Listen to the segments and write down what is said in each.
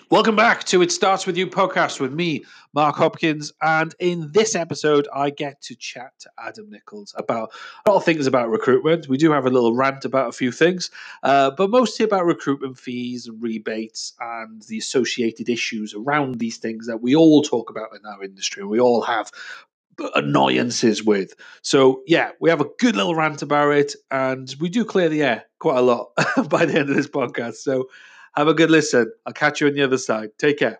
Welcome back to It Starts With You podcast with me, Mark Hopkins. And in this episode, I get to chat to Adam Nichols about a lot of things about recruitment. We do have a little rant about a few things, but mostly about recruitment fees and rebates and the associated issues around these things that we all talk about in our industry. We all have annoyances with. So yeah, we have a good little rant about it, and we do clear the air quite a lot by the end of this podcast. So have a good listen. I'll catch you on the other side. Take care.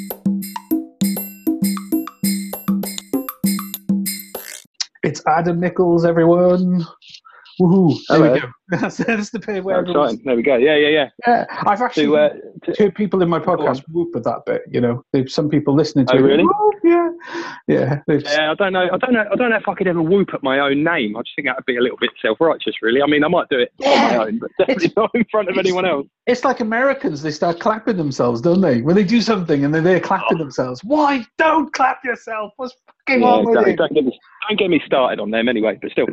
It's Adam Nichols, everyone. Woohoo! There we go. That's the bit where there we go. Yeah. I've actually heard people in my podcast whoop at that bit. You know, there's some people listening to it. Oh, really? Yeah. I don't know if I could ever whoop at my own name. I just think that would be a little bit self-righteous, really. I mean, I might do it on my own, but definitely not in front of anyone else. It's like Americans; they start clapping themselves, don't they? When they do something and they're clapping themselves. Why? Don't clap yourself. What's fucking wrong with you? Don't get me started on them anyway. But still,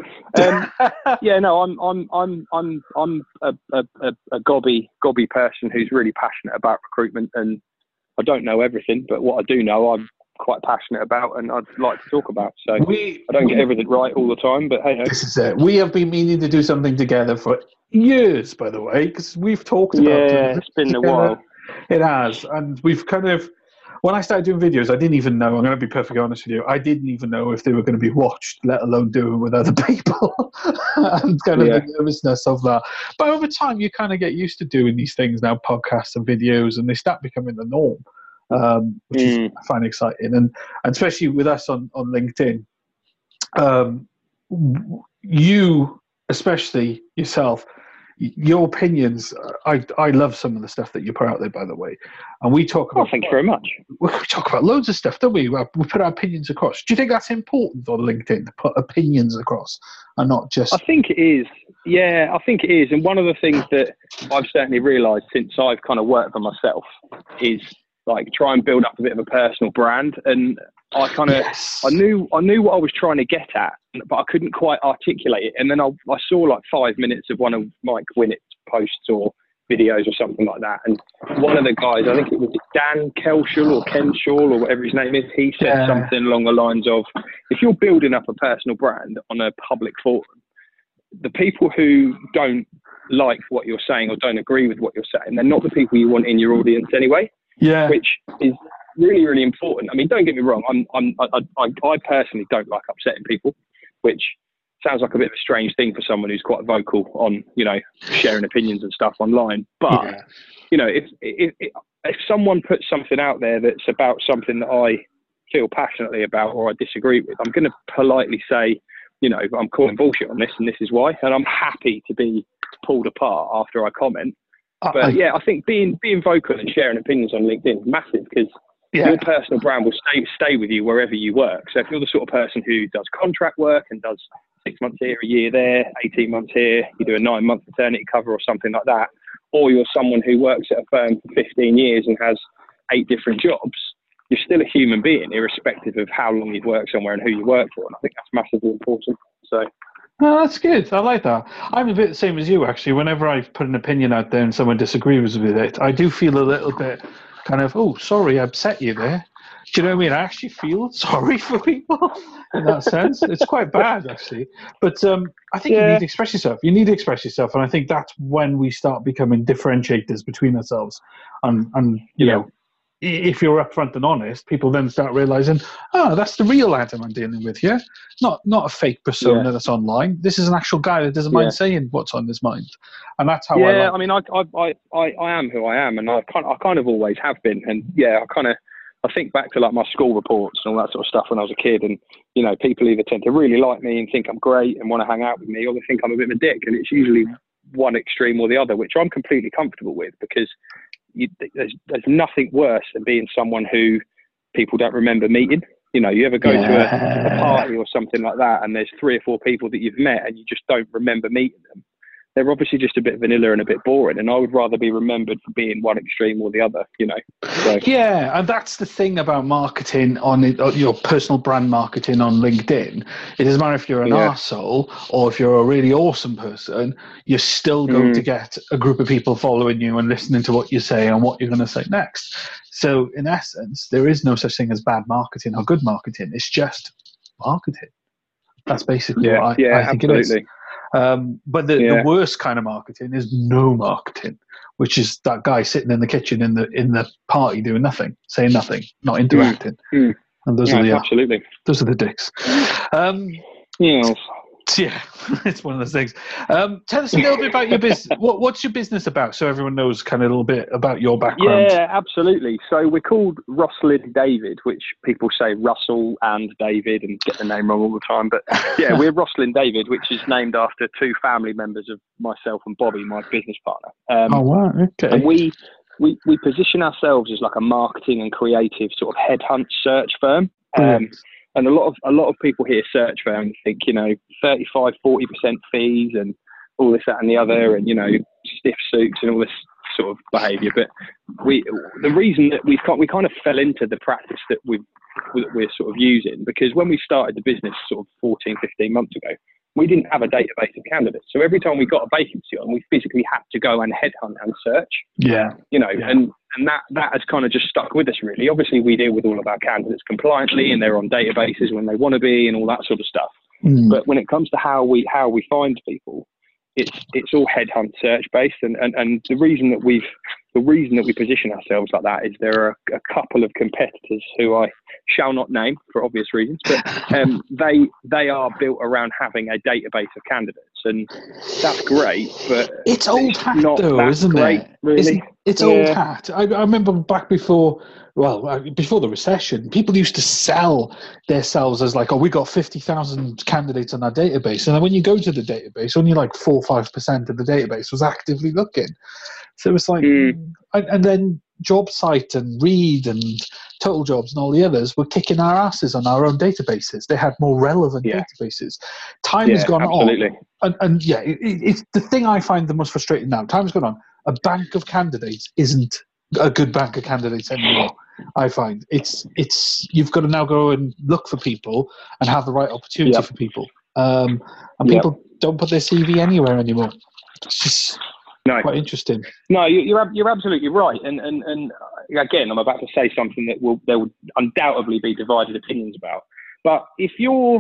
I'm a gobby person who's really passionate about recruitment, and I don't know everything, but what I do know, I'm quite passionate about, and I'd like to talk about. So I don't get everything right all the time, but hey, this is it. We have been meaning to do something together for years, by the way, because we've talked about it. Yeah, it's been a while. It has, and we've kind of. When I started doing videos, I didn't even know, I'm going to be perfectly honest with you, I didn't even know if they were going to be watched, let alone doing with other people. And kind of the nervousness of that. But over time, you kind of get used to doing these things now, podcasts and videos, and they start becoming the norm, which is, I find exciting. And especially with us on LinkedIn, you, especially yourself, your opinions, I love some of the stuff that you put out there, by the way. And we talk about... thank you very much. We talk about loads of stuff, don't we? We put our opinions across. Do you think that's important on LinkedIn, to put opinions across and not just... I think it is. Yeah, I think it is. And one of the things that I've certainly realised since I've kind of worked for myself is like try and build up a bit of a personal brand. And I kind of, I knew what I was trying to get at, but I couldn't quite articulate it. And then I saw like 5 minutes of one of Mike Winnett's posts or videos or something like that. And one of the guys, I think it was Dan Kelshall or Kenshall or whatever his name is, he said something along the lines of, if you're building up a personal brand on a public forum, the people who don't like what you're saying or don't agree with what you're saying, they're not the people you want in your audience anyway. Yeah. Which is really, really important. I mean, don't get me wrong. I personally don't like upsetting people, which sounds like a bit of a strange thing for someone who's quite vocal on, you know, sharing opinions and stuff online. But, you know, if someone puts something out there that's about something that I feel passionately about or I disagree with, I'm going to politely say, you know, I'm calling bullshit on this and this is why. And I'm happy to be pulled apart after I comment. But I think being vocal and sharing opinions on LinkedIn is massive because your personal brand will stay with you wherever you work. So if you're the sort of person who does contract work and does 6 months here, a year there, 18 months here, you do a 9-month maternity cover or something like that, or you're someone who works at a firm for 15 years and has 8 different jobs, you're still a human being, irrespective of how long you've worked somewhere and who you work for. And I think that's massively important. So. Oh, that's good. I like that. I'm a bit the same as you, actually. Whenever I put an opinion out there and someone disagrees with it, I do feel a little bit kind of, oh, sorry, I upset you there. Do you know what I mean? I actually feel sorry for people in that sense. It's quite bad, actually. But I think you need to express yourself. You need to express yourself. And I think that's when we start becoming differentiators between ourselves. And you know, if you're upfront and honest, people then start realizing, oh, that's the real Adam I'm dealing with here. Not a fake persona that's online. This is an actual guy that doesn't mind saying what's on his mind. And that's how I like. I mean, I am who I am, and I kind of always have been. And I think back to like my school reports and all that sort of stuff when I was a kid, and you know, people either tend to really like me and think I'm great and want to hang out with me, or they think I'm a bit of a dick, and it's usually one extreme or the other, which I'm completely comfortable with because there's nothing worse than being someone who people don't remember meeting. You know, you ever go to a party or something like that, and there's 3 or 4 people that you've met and you just don't remember meeting them. they're obviously just a bit vanilla and a bit boring. And I would rather be remembered for being one extreme or the other, you know. So. Yeah, and that's the thing about marketing on your personal brand marketing on LinkedIn. It doesn't matter if you're an arsehole or if you're a really awesome person, you're still going to get a group of people following you and listening to what you say and what you're going to say next. So in essence, there is no such thing as bad marketing or good marketing. It's just marketing. That's basically what I think it is. But the worst kind of marketing is no marketing, which is that guy sitting in the kitchen in the party doing nothing, saying nothing, not interacting. And those are the dicks. Yeah, it's one of those things. Tell us a little bit about your business. What's your business about, so everyone knows kind of a little bit about your background? Yeah, absolutely. So we're called Rosslyn David, which people say Russell and David and get the name wrong all the time. But yeah, we're Rosslyn David, which is named after two family members of myself and Bobby, my business partner. Oh, wow. Okay. And we position ourselves as like a marketing and creative sort of headhunt search firm. And a lot of people hear search firm and think, you know, 35, 40% fees and all this, that and the other, and, you know, stiff suits and all this sort of behaviour. But the reason that we kind of fell into the practice that we're sort of using, because when we started the business sort of 14, 15 months ago, we didn't have a database of candidates. So every time we got a vacancy on, we physically had to go and headhunt and search. Yeah. You know, and that has kind of just stuck with us, really. Obviously, we deal with all of our candidates compliantly and they're on databases when they want to be and all that sort of stuff. But when it comes to how we find people, it's all headhunt search based. And the reason that we position ourselves like that is there are a couple of competitors who I shall not name for obvious reasons, but they are built around having a database of candidates, and that's great. But it's old hat, though, isn't it? Really, it's old hat. I remember back before the recession, people used to sell themselves as like, oh, we got 50,000 candidates on our database, and then when you go to the database, only like 4 or 5% of the database was actively looking. So it was like, and then JobSite and Reed and Total Jobs and all the others were kicking our asses on our own databases. They had more relevant databases. Time has gone on. And it's the thing I find the most frustrating now. Time has gone on. A bank of candidates isn't a good bank of candidates anymore. I find it's you've got to now go and look for people and have the right opportunity for people. And people don't put their CV anywhere anymore. It's just quite interesting. No, you're absolutely right. And again, I'm about to say something that there will undoubtedly be divided opinions about. But if you're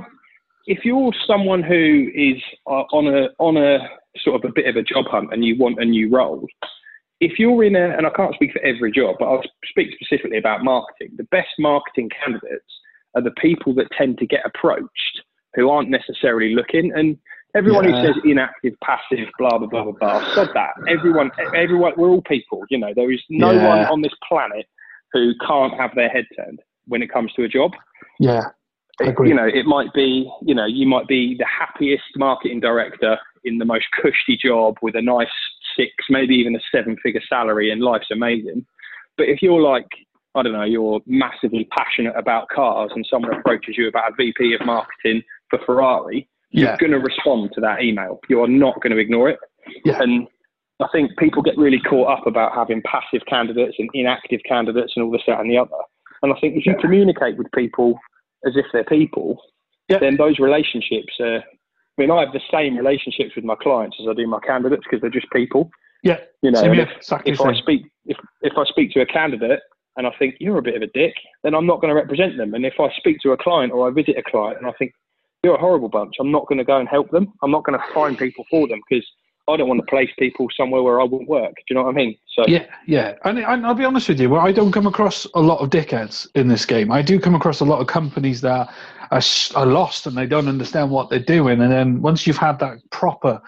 someone who is on a sort of a bit of a job hunt and you want a new role, if you're and I can't speak for every job, but I'll speak specifically about marketing. The best marketing candidates are the people that tend to get approached who aren't necessarily looking. And everyone who says inactive, passive, blah, blah, blah, blah, blah, said that. Everyone, we're all people, you know, there is no one on this planet who can't have their head turned when it comes to a job. Yeah. You know, it might be, you know, you might be the happiest marketing director in the most cushy job with a nice 6, maybe even a 7-figure salary, and life's amazing. But if you're like, I don't know, you're massively passionate about cars and someone approaches you about a VP of marketing for Ferrari, you're going to respond to that email. You're not going to ignore it. Yeah. And I think people get really caught up about having passive candidates and inactive candidates and all this, that and the other. And I think if you communicate with people as if they're people, then those relationships I mean, I have the same relationships with my clients as I do my candidates because they're just people. Yeah. You know, if I speak to a candidate and I think you're a bit of a dick, then I'm not going to represent them. And if I speak to a client or I visit a client and I think you're a horrible bunch, I'm not going to go and help them. I'm not going to find people for them because I don't want to place people somewhere where I won't work. Do you know what I mean? So yeah. And I'll be honest with you, I don't come across a lot of dickheads in this game. I do come across a lot of companies that are lost and they don't understand what they're doing. And then once you've had that proper,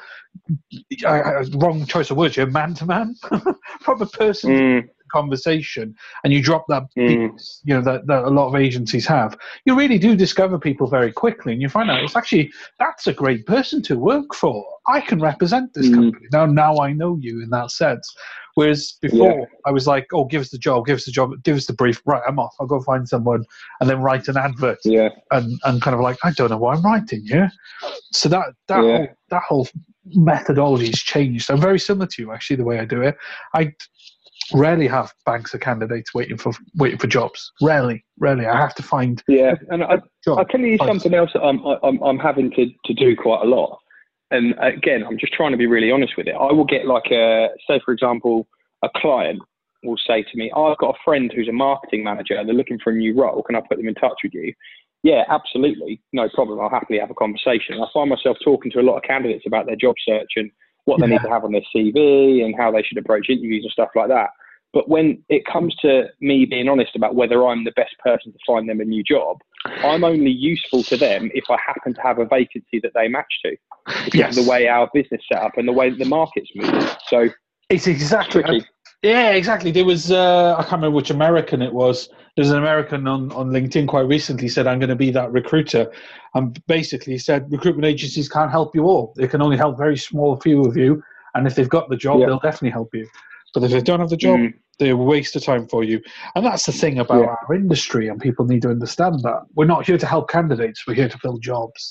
wrong choice of words, you're man-to-man, proper person conversation, and you drop that, you know, that a lot of agencies have, you really do discover people very quickly, and you find out that's a great person to work for. I can represent this company now. I know you in that sense. Whereas before, I was like, "Oh, give us the job, give us the brief. Right, I'm off. I'll go find someone and then write an advert." And kind of like, I don't know what I'm writing here. So that whole methodology has changed. I'm very similar to you, actually, the way I do it. I rarely have banks of candidates waiting for jobs. Rarely. I have to find. Yeah, and I'll tell you something else that I'm having to do quite a lot. And again, I'm just trying to be really honest with it. I will get like say for example, a client will say to me, "Oh, I've got a friend who's a marketing manager. They're looking for a new role. Can I put them in touch with you?" Yeah, absolutely, no problem. I'll happily have a conversation. I find myself talking to a lot of candidates about their job search and what they need to have on their CV and how they should approach interviews and stuff like that. But when it comes to me being honest about whether I'm the best person to find them a new job, I'm only useful to them if I happen to have a vacancy that they match to, because of the way our business set up and the way that the market's moving. So it's exactly tricky. Yeah, exactly. There was I can't remember which American it was. There's an American on LinkedIn quite recently said, "I'm going to be that recruiter," and basically said recruitment agencies can't help you all. They can only help very small few of you, and if they've got the job, they'll definitely help you. But if they don't have the job, they're a waste of time for you. And that's the thing about our industry, and people need to understand that. We're not here to help candidates, we're here to fill jobs.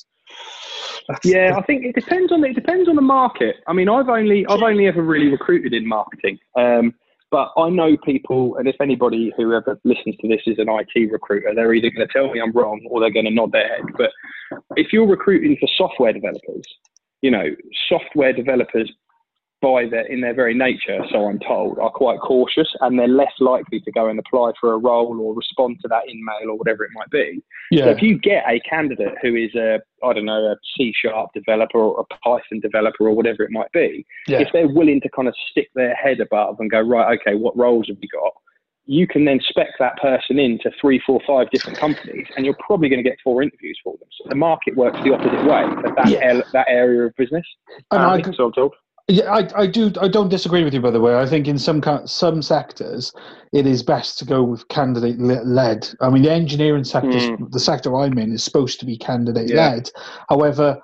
I think it depends on the market. I mean, I've only ever really recruited in marketing. But I know people, and if anybody who ever listens to this is an IT recruiter, they're either going to tell me I'm wrong or they're going to nod their head. But if you're recruiting for software developers, software developers in their very nature, so I'm told, are quite cautious, and they're less likely to go and apply for a role or respond to that email or whatever it might be. Yeah. So if you get a candidate who is a C# developer or a Python developer or whatever it might be, if they're willing to kind of stick their head above and go, right, okay, what roles have you got? You can then spec that person into 3, 4, 5 different companies, and you're probably going to get 4 interviews for them. So the market works the opposite way for that area of business. So I'm told. Yeah, I don't disagree with you, by the way. I think in some sectors, it is best to go with candidate-led. I mean, the engineering sector, the sector I'm in, is supposed to be candidate-led. However,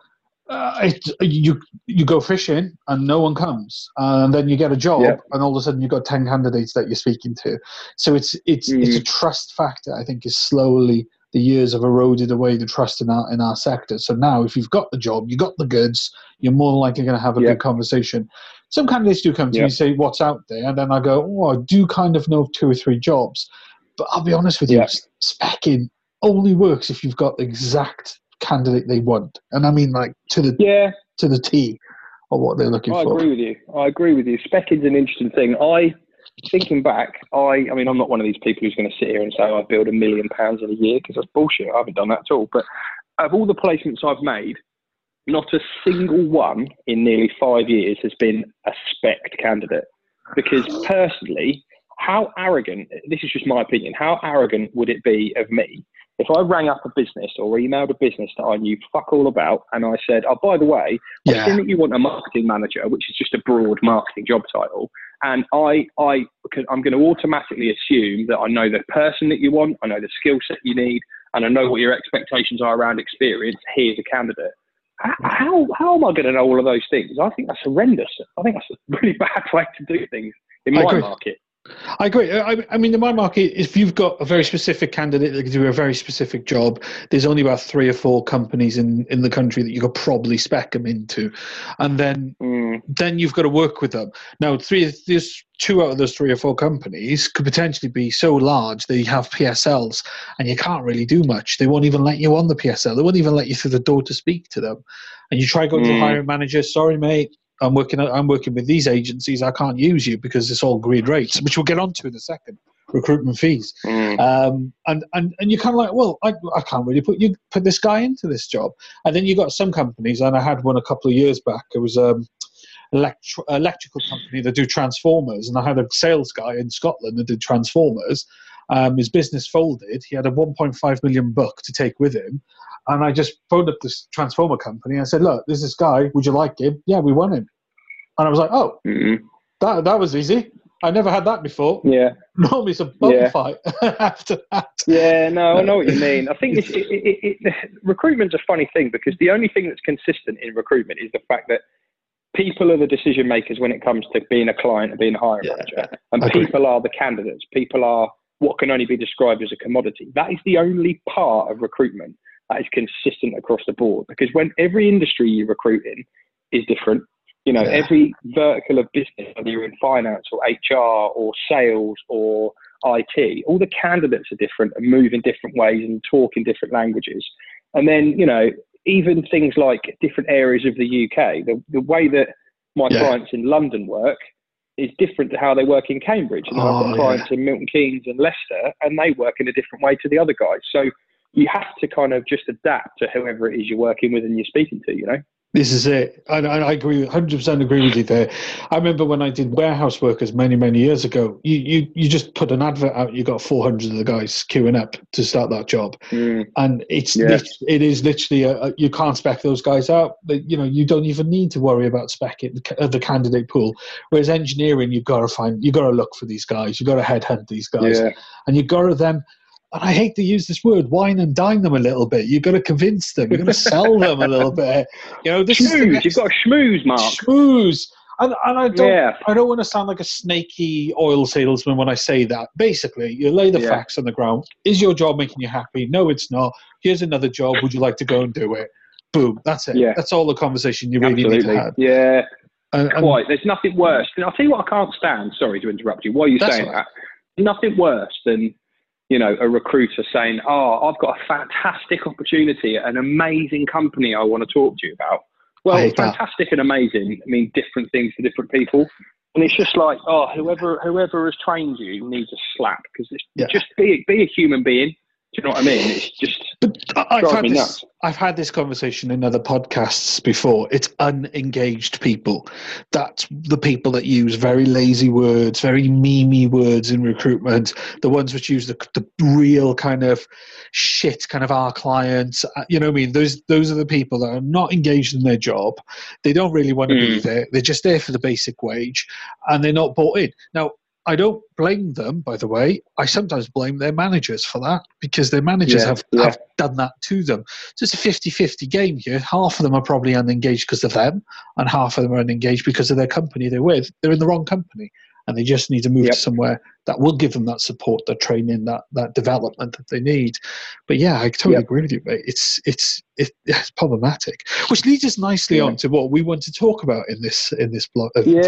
you go fishing and no one comes, and then you get a job, and all of a sudden you've got 10 candidates that you're speaking to. So it's a trust factor. I think is slowly. The years have eroded away the trust in our sector. So now, if you've got the job, you got the goods, you're more likely going to have a good conversation. Some candidates do come to me and say, "What's out there?" And then I go, "Oh, I do kind of know 2 or 3 jobs." But I'll be honest with you, specking only works if you've got the exact candidate they want, and I mean like to the T of what they're looking for. I agree with you. Specking's an interesting thing. Thinking back, I mean, I'm not one of these people who's going to sit here and say I build £1 million in a year, because that's bullshit. I haven't done that at all. But of all the placements I've made, not a single one in nearly 5 years has been a spec'd candidate. Because personally, how arrogant, this is just my opinion, how arrogant would it be of me if I rang up a business or emailed a business that I knew fuck all about, and I said, "Oh, by the way, I've seen that you want a marketing manager," which is just a broad marketing job title, and I'm going to automatically assume that I know the person that you want, I know the skill set you need, and I know what your expectations are around experience. Here's a candidate. How am I going to know all of those things? I think that's horrendous. I think that's a really bad way to do things in my market. I agree. I mean, in my market, if you've got a very specific candidate that can do a very specific job, there's only about 3 or 4 companies in the country that you could probably spec them into, and then you've got to work with them. Now, there's 2 out of those 3 or 4 companies could potentially be so large they have PSLs, and you can't really do much. They won't even let you on the PSL. They won't even let you through the door to speak to them. And you try going to the hiring manager, "Sorry, mate, I'm working with these agencies. I can't use you because it's all agreed rates," which we'll get onto in a second. Recruitment fees, and you're kind of like, well, I can't really put this guy into this job. And then you got some companies, and I had one a couple of years back. It was electrical company that do transformers, and I had a sales guy in Scotland that did transformers. His business folded. He had a 1.5 million book to take with him. And I just phoned up this transformer company and I said, "Look, there's this guy. Would you like him?" "Yeah, we want him." And I was like, "Oh, that was easy. I never had that before." Yeah. Normally it's a bum fight after that. Yeah, no, I know what you mean. I think recruitment's a funny thing, because the only thing that's consistent in recruitment is the fact that people are the decision makers when it comes to being a client and being a hiring manager. And people are the candidates. People are what can only be described as a commodity. That is the only part of recruitment that is consistent across the board, because when every industry you recruit in is different, You know, every vertical of business, whether you're in finance or HR or sales or IT, all the candidates are different and move in different ways and talk in different languages. And then, you know, even things like different areas of the UK, the way that my clients in London work is different to how they work in Cambridge. And I've got clients in Milton Keynes and Leicester, and they work in a different way to the other guys. So you have to kind of just adapt to whoever it is you're working with and you're speaking to, you know? This is it. I agree, 100% agree with you there. I remember when I did warehouse workers many, many years ago, you just put an advert out, you got 400 of the guys queuing up to start that job. And it is literally, you can't spec those guys out. But, you know, you don't even need to worry about specking the candidate pool. Whereas engineering, you've got to look for these guys. You've got to headhunt these guys. And you've got to then, and I hate to use this word, wine and dine them a little bit. You've got to convince them. You've got to sell them a little bit. You know, this schmooze. You've got to schmooze, Mark. Schmooze. And I don't want to sound like a snaky oil salesman when I say that. Basically, you lay the facts on the ground. Is your job making you happy? No, it's not. Here's another job. Would you like to go and do it? Boom. That's it. That's all the conversation you really need to have. Yeah. Quite. There's nothing worse. And I'll tell you what I can't stand. Sorry to interrupt you. Why are you saying that? Nothing worse than, you know, a recruiter saying, "Oh, I've got a fantastic opportunity at an amazing company I want to talk to you about." Well, fantastic and amazing mean different things to different people. And it's just like, oh, whoever has trained you needs a slap, because just be a human being. Do you know what I mean? It's just drives me nuts. I've had this conversation in other podcasts before. It's unengaged people. That's the people that use very lazy words, very memey words in recruitment, the ones which use the real kind of shit, kind of our clients. You know what I mean? Those are the people that are not engaged in their job. They don't really want to be there. They're just there for the basic wage, and they're not bought in. Now, I don't blame them, by the way. I sometimes blame their managers for that, because their managers have done that to them. So it's a 50-50 game here. Half of them are probably unengaged because of them, and half of them are unengaged because of their company they're with. They're in the wrong company, and they just need to move to somewhere that will give them that support, that training, that development that they need. But yeah, I totally agree with you, mate. It's problematic, which leads us nicely on to what we want to talk about in this blog.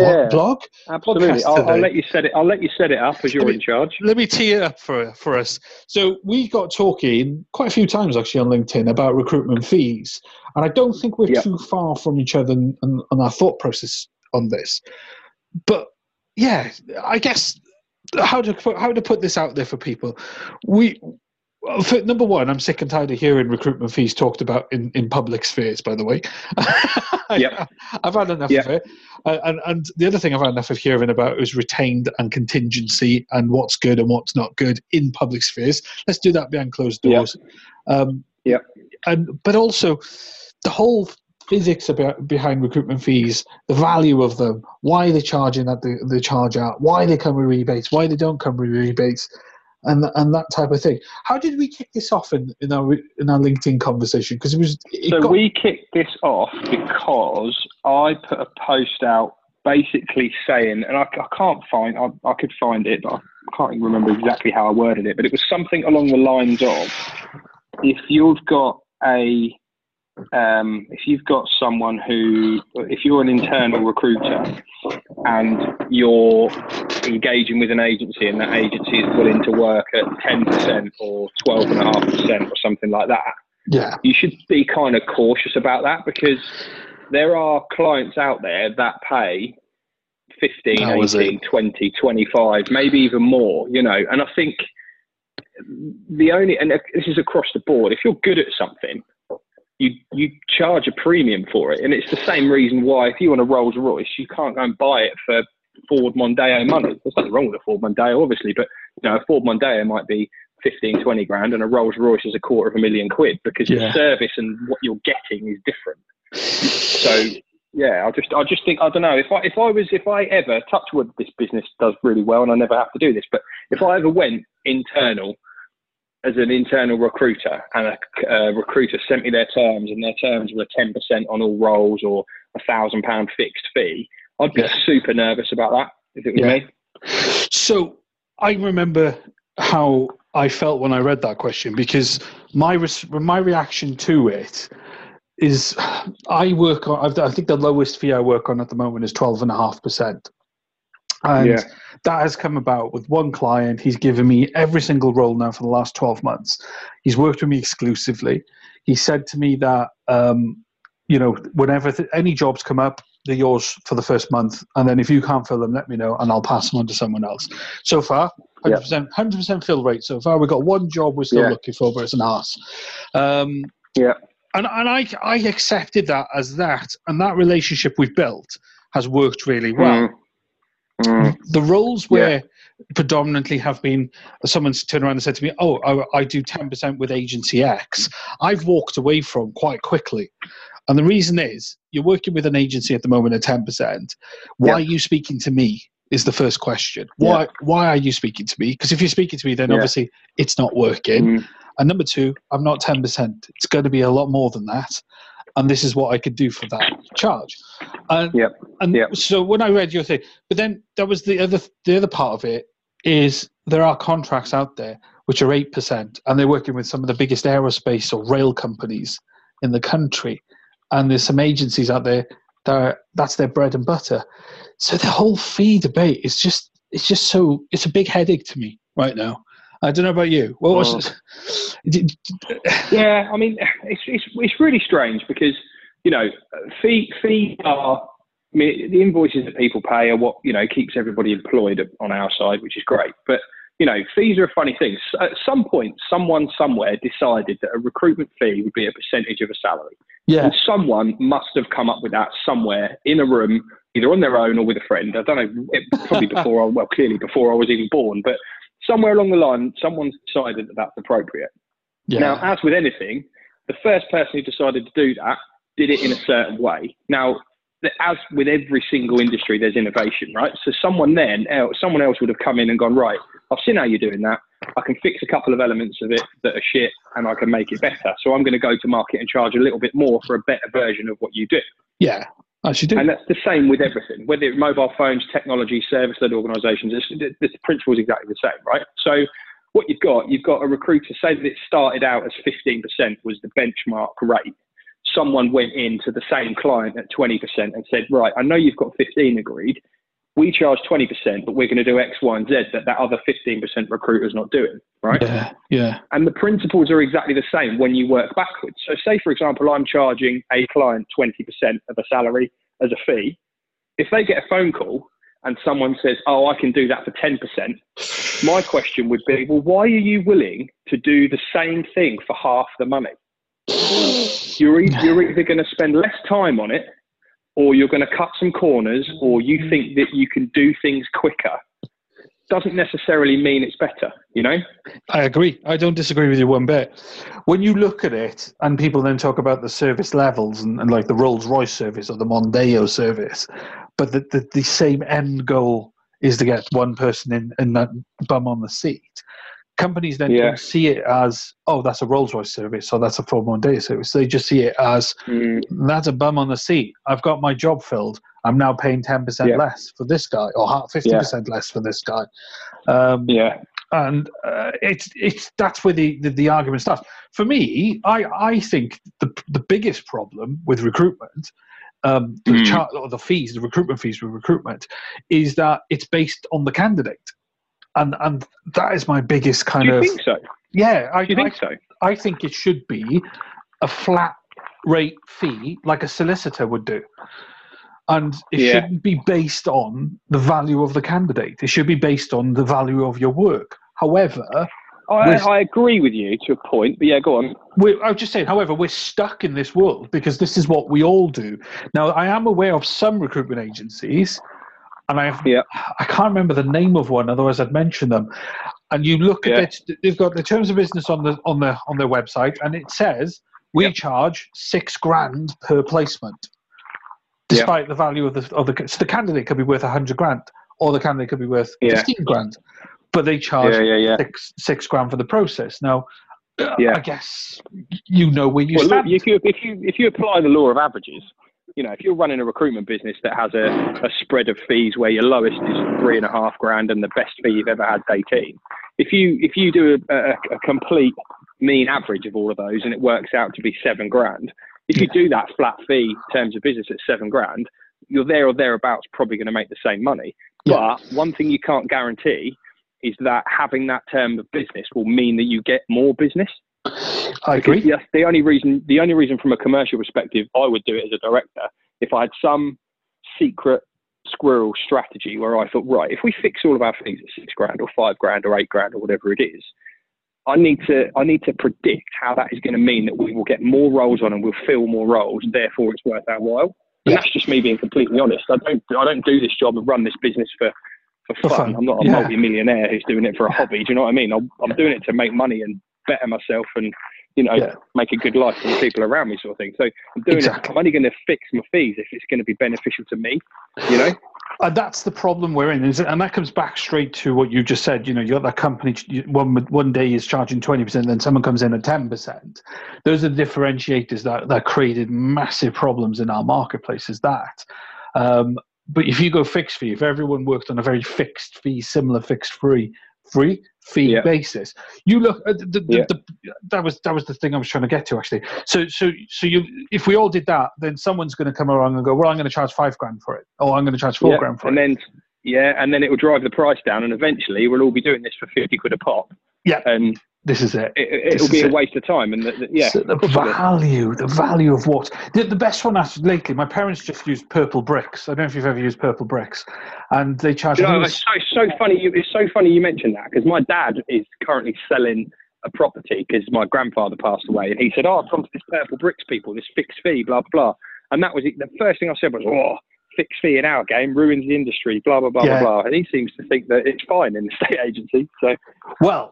Absolutely. I'll let you set it. I'll let you set it up as you're in charge. Let me tee it up for us. So we got talking quite a few times actually on LinkedIn about recruitment fees, and I don't think we're too far from each other on our thought process on this. But yeah, I guess how to put this out there for people. For number one, I'm sick and tired of hearing recruitment fees talked about in public spheres, by the way. I've had enough of it. And the other thing I've had enough of hearing about is retained and contingency and what's good and what's not good in public spheres. Let's do that behind closed doors. But also the whole physics behind recruitment fees, the value of them, why they're charging that they charge out, why they come with rebates, why they don't come with rebates, and that type of thing. How did we kick this off in our LinkedIn conversation? Because we kicked this off because I put a post out basically saying, and I can't find, I could find it, but I can't even remember exactly how I worded it, but it was something along the lines of, if you've got someone if you're an internal recruiter and you're engaging with an agency and that agency is willing to work at 10% or 12.5% or something like that, you should be kind of cautious about that, because there are clients out there that pay 15, 18, 20, 25, maybe even more, you know. And I think and this is across the board, if you're good at something, you charge a premium for it. And it's the same reason why if you want a Rolls Royce, you can't go and buy it for Ford Mondeo money. There's nothing wrong with a Ford Mondeo, obviously, but you know, a Ford Mondeo might be 15, 20 grand, and a Rolls Royce is $250,000 because the service and what you're getting is different. So yeah, I just think, I don't know, if I ever, touch wood, this business does really well and I never have to do this, but if I ever went internal as an internal recruiter and a recruiter sent me their terms and their terms were 10% on all roles or £1,000 fixed fee, I'd be super nervous about that if it was me. So I remember how I felt when I read that question, because my reaction to it is I work on. I think the lowest fee I work on at the moment is 12.5%. And that has come about with one client. He's given me every single role now for the last 12 months. He's worked with me exclusively. He said to me that, whenever any jobs come up, they're yours for the first month. And then if you can't fill them, let me know and I'll pass them on to someone else. So far, 100% fill rate so far. We've got one job we're still looking for, but it's an arse. And I accepted that as that. And that relationship we've built has worked really well. The roles where predominantly have been, someone's turned around and said to me, I do 10% with agency X, I've walked away from quite quickly. And the reason is, you're working with an agency at the moment at 10%. Why are you speaking to me is the first question. Why are you speaking to me? Because if you're speaking to me, then obviously it's not working. And number two, I'm not 10%. It's going to be a lot more than that. And this is what I could do for that charge. So when I read your thing, but then that was the other part of it is there are contracts out there which are 8%, and they're working with some of the biggest aerospace or rail companies in the country. And there's some agencies out there that's their bread and butter. So the whole fee debate is it's a big headache to me right now. I don't know about you. What was it? Yeah, I mean, it's really strange because, fees are, I mean, the invoices that people pay are what, keeps everybody employed on our side, which is great. But, fees are a funny thing. At some point, someone somewhere decided that a recruitment fee would be a percentage of a salary. Yeah. And someone must have come up with that somewhere in a room, either on their own or with a friend. I don't know, probably clearly before I was even born, but somewhere along the line, someone's decided that that's appropriate. Yeah. Now, as with anything, the first person who decided to do that did it in a certain way. Now, as with every single industry, there's innovation, right? So someone else would have come in and gone, right, I've seen how you're doing that. I can fix a couple of elements of it that are shit and I can make it better. So I'm going to go to market and charge a little bit more for a better version of what you do. Yeah. And that's the same with everything, whether it's mobile phones, technology, service-led organisations, the principle is exactly the same, right? So what you've got a recruiter, say that it started out as 15% was the benchmark rate. Someone went into the same client at 20% and said, right, I know you've got 15 agreed. We charge 20%, but we're going to do X, Y, and Z that other 15% recruiter's not doing, right? Yeah. And the principles are exactly the same when you work backwards. So say, for example, I'm charging a client 20% of a salary as a fee. If they get a phone call and someone says, I can do that for 10%, my question would be, well, why are you willing to do the same thing for half the money? You're either going to spend less time on it, or you're going to cut some corners, or you think that you can do things quicker. Doesn't necessarily mean it's better, I agree. I don't disagree with you one bit. When you look at it, and people then talk about the service levels and like the Rolls-Royce service or the Mondeo service, but the same end goal is to get one person in that bum on the seat. Companies then don't see it as, that's a Rolls-Royce service, or that's a Ford Mondeo service. They just see it as, that's a bum on the seat. I've got my job filled. I'm now paying 10% less for this guy, or 50% less for this guy. And it's that's where the argument starts. For me, I think the biggest problem with recruitment, the recruitment fees for recruitment, is that it's based on the candidate. And that is my biggest kind of... Do you think so? Yeah. Do you think so? I think it should be a flat rate fee like a solicitor would do. And it shouldn't be based on the value of the candidate. It should be based on the value of your work. However... I agree with you to a point, but go on. I was just saying, however, we're stuck in this world because this is what we all do. Now, I am aware of some recruitment agencies... And I can't remember the name of one, otherwise I'd mention them. And you look at it; they've got the terms of business on their website, and it says we charge $6,000 per placement, despite the value of the. So the candidate could be worth $100,000, or the candidate could be worth $15,000, but they charge $6,000 for the process. Now, I guess where you stand. Look, if you apply the law of averages. If you're running a recruitment business that has a spread of fees where your lowest is $3,500 and the best fee you've ever had is 18, if you do a complete mean average of all of those and it works out to be $7,000, If you do that flat fee terms of business at £7,000, you're there or thereabouts probably going to make the same money. Yeah. But one thing you can't guarantee is that having that term of business will mean that you get more business. I agree. Yes, the only reason from a commercial perspective I would do it as a director, if I had some secret squirrel strategy where I thought, right, if we fix all of our fees at £6,000 or £5,000 or £8,000 or whatever it is, I need to predict how that is going to mean that we will get more roles on and we'll fill more roles, therefore it's worth our while. And that's just me being completely honest. I don't do this job and run this business for fun. I'm not a multi-millionaire who's doing it for a hobby. Do you know what I mean? I'm doing it to make money and better myself and, make a good life for the people around me, sort of thing. So I'm doing it. I'm only going to fix my fees if it's going to be beneficial to me, And that's the problem we're in, and that comes back straight to what you just said. You got that company, one day is charging 20%, then someone comes in at 10%. Those are the differentiators that created massive problems in our marketplace, is that. But if you go fixed fee, if everyone worked on a very fixed fee, similar fixed fee basis, you look at that was the thing I was trying to get to, actually. So if we all did that, then someone's going to come along and go, well, I'm going to charge £5,000 for it, or I'm going to charge £4,000 for it. And then it will drive the price down, and eventually we'll all be doing this for 50 quid a pop. Yeah. And this is it. It'll be a waste of time. And so the value of what the best one lately. My parents just used Purple Bricks. I don't know if you've ever used Purple Bricks, and they charge. It's so funny. It's so funny you mentioned that, because my dad is currently selling a property because my grandfather passed away, and he said, "Oh, I've come to this Purple Bricks people, this fixed fee, blah blah." And that was it. The first thing I said was, "Oh, fixed fee in our game ruins the industry, blah blah blah blah blah." And he seems to think that it's fine in the estate agency. So well.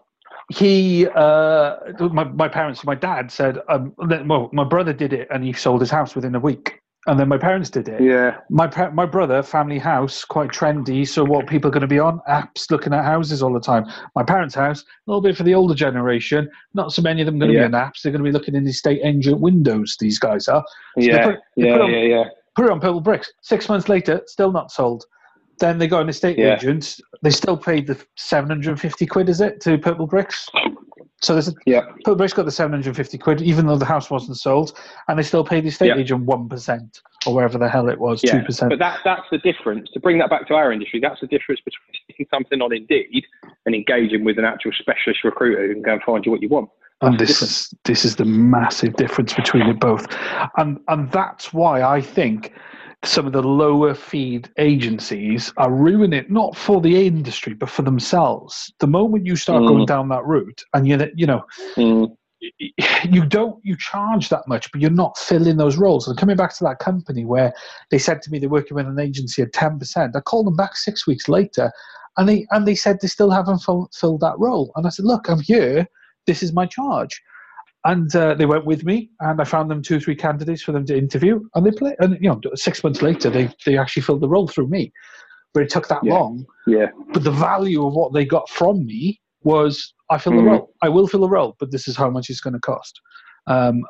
My dad said, my brother did it and he sold his house within a week. And then my parents did it. Yeah. My brother, family house, quite trendy. So what people are going to be on? Apps, looking at houses all the time. My parents' house, a little bit for the older generation. Not so many of them going to be on apps. They're going to be looking in the estate agent windows, these guys are. So put it on Purple Bricks. 6 months later, still not sold. Then they got an estate agent. They still paid the 750 quid, is it, to Purple Bricks? So Purple Bricks got the 750 quid, even though the house wasn't sold, and they still paid the estate agent 1% or wherever the hell it was, 2%. But that's the difference. To bring that back to our industry, that's the difference between sticking something on Indeed and engaging with an actual specialist recruiter who can go and find you what you want. And this is the massive difference between it both, and that's why I think some of the lower feed agencies are ruining it, not for the industry, but for themselves. The moment you start going down that route, and you charge that much, but you're not filling those roles. And coming back to that company where they said to me they're working with an agency at 10%, I called them back 6 weeks later, and they said they still haven't filled that role. And I said, look, I'm here. This is my charge. And they went with me, and I found them 2 or 3 candidates for them to interview. And they played. And 6 months later, they actually filled the role through me. But it took that long. Yeah. But the value of what they got from me was, I fill the role. I will fill the role, but this is how much it's going to cost. I'm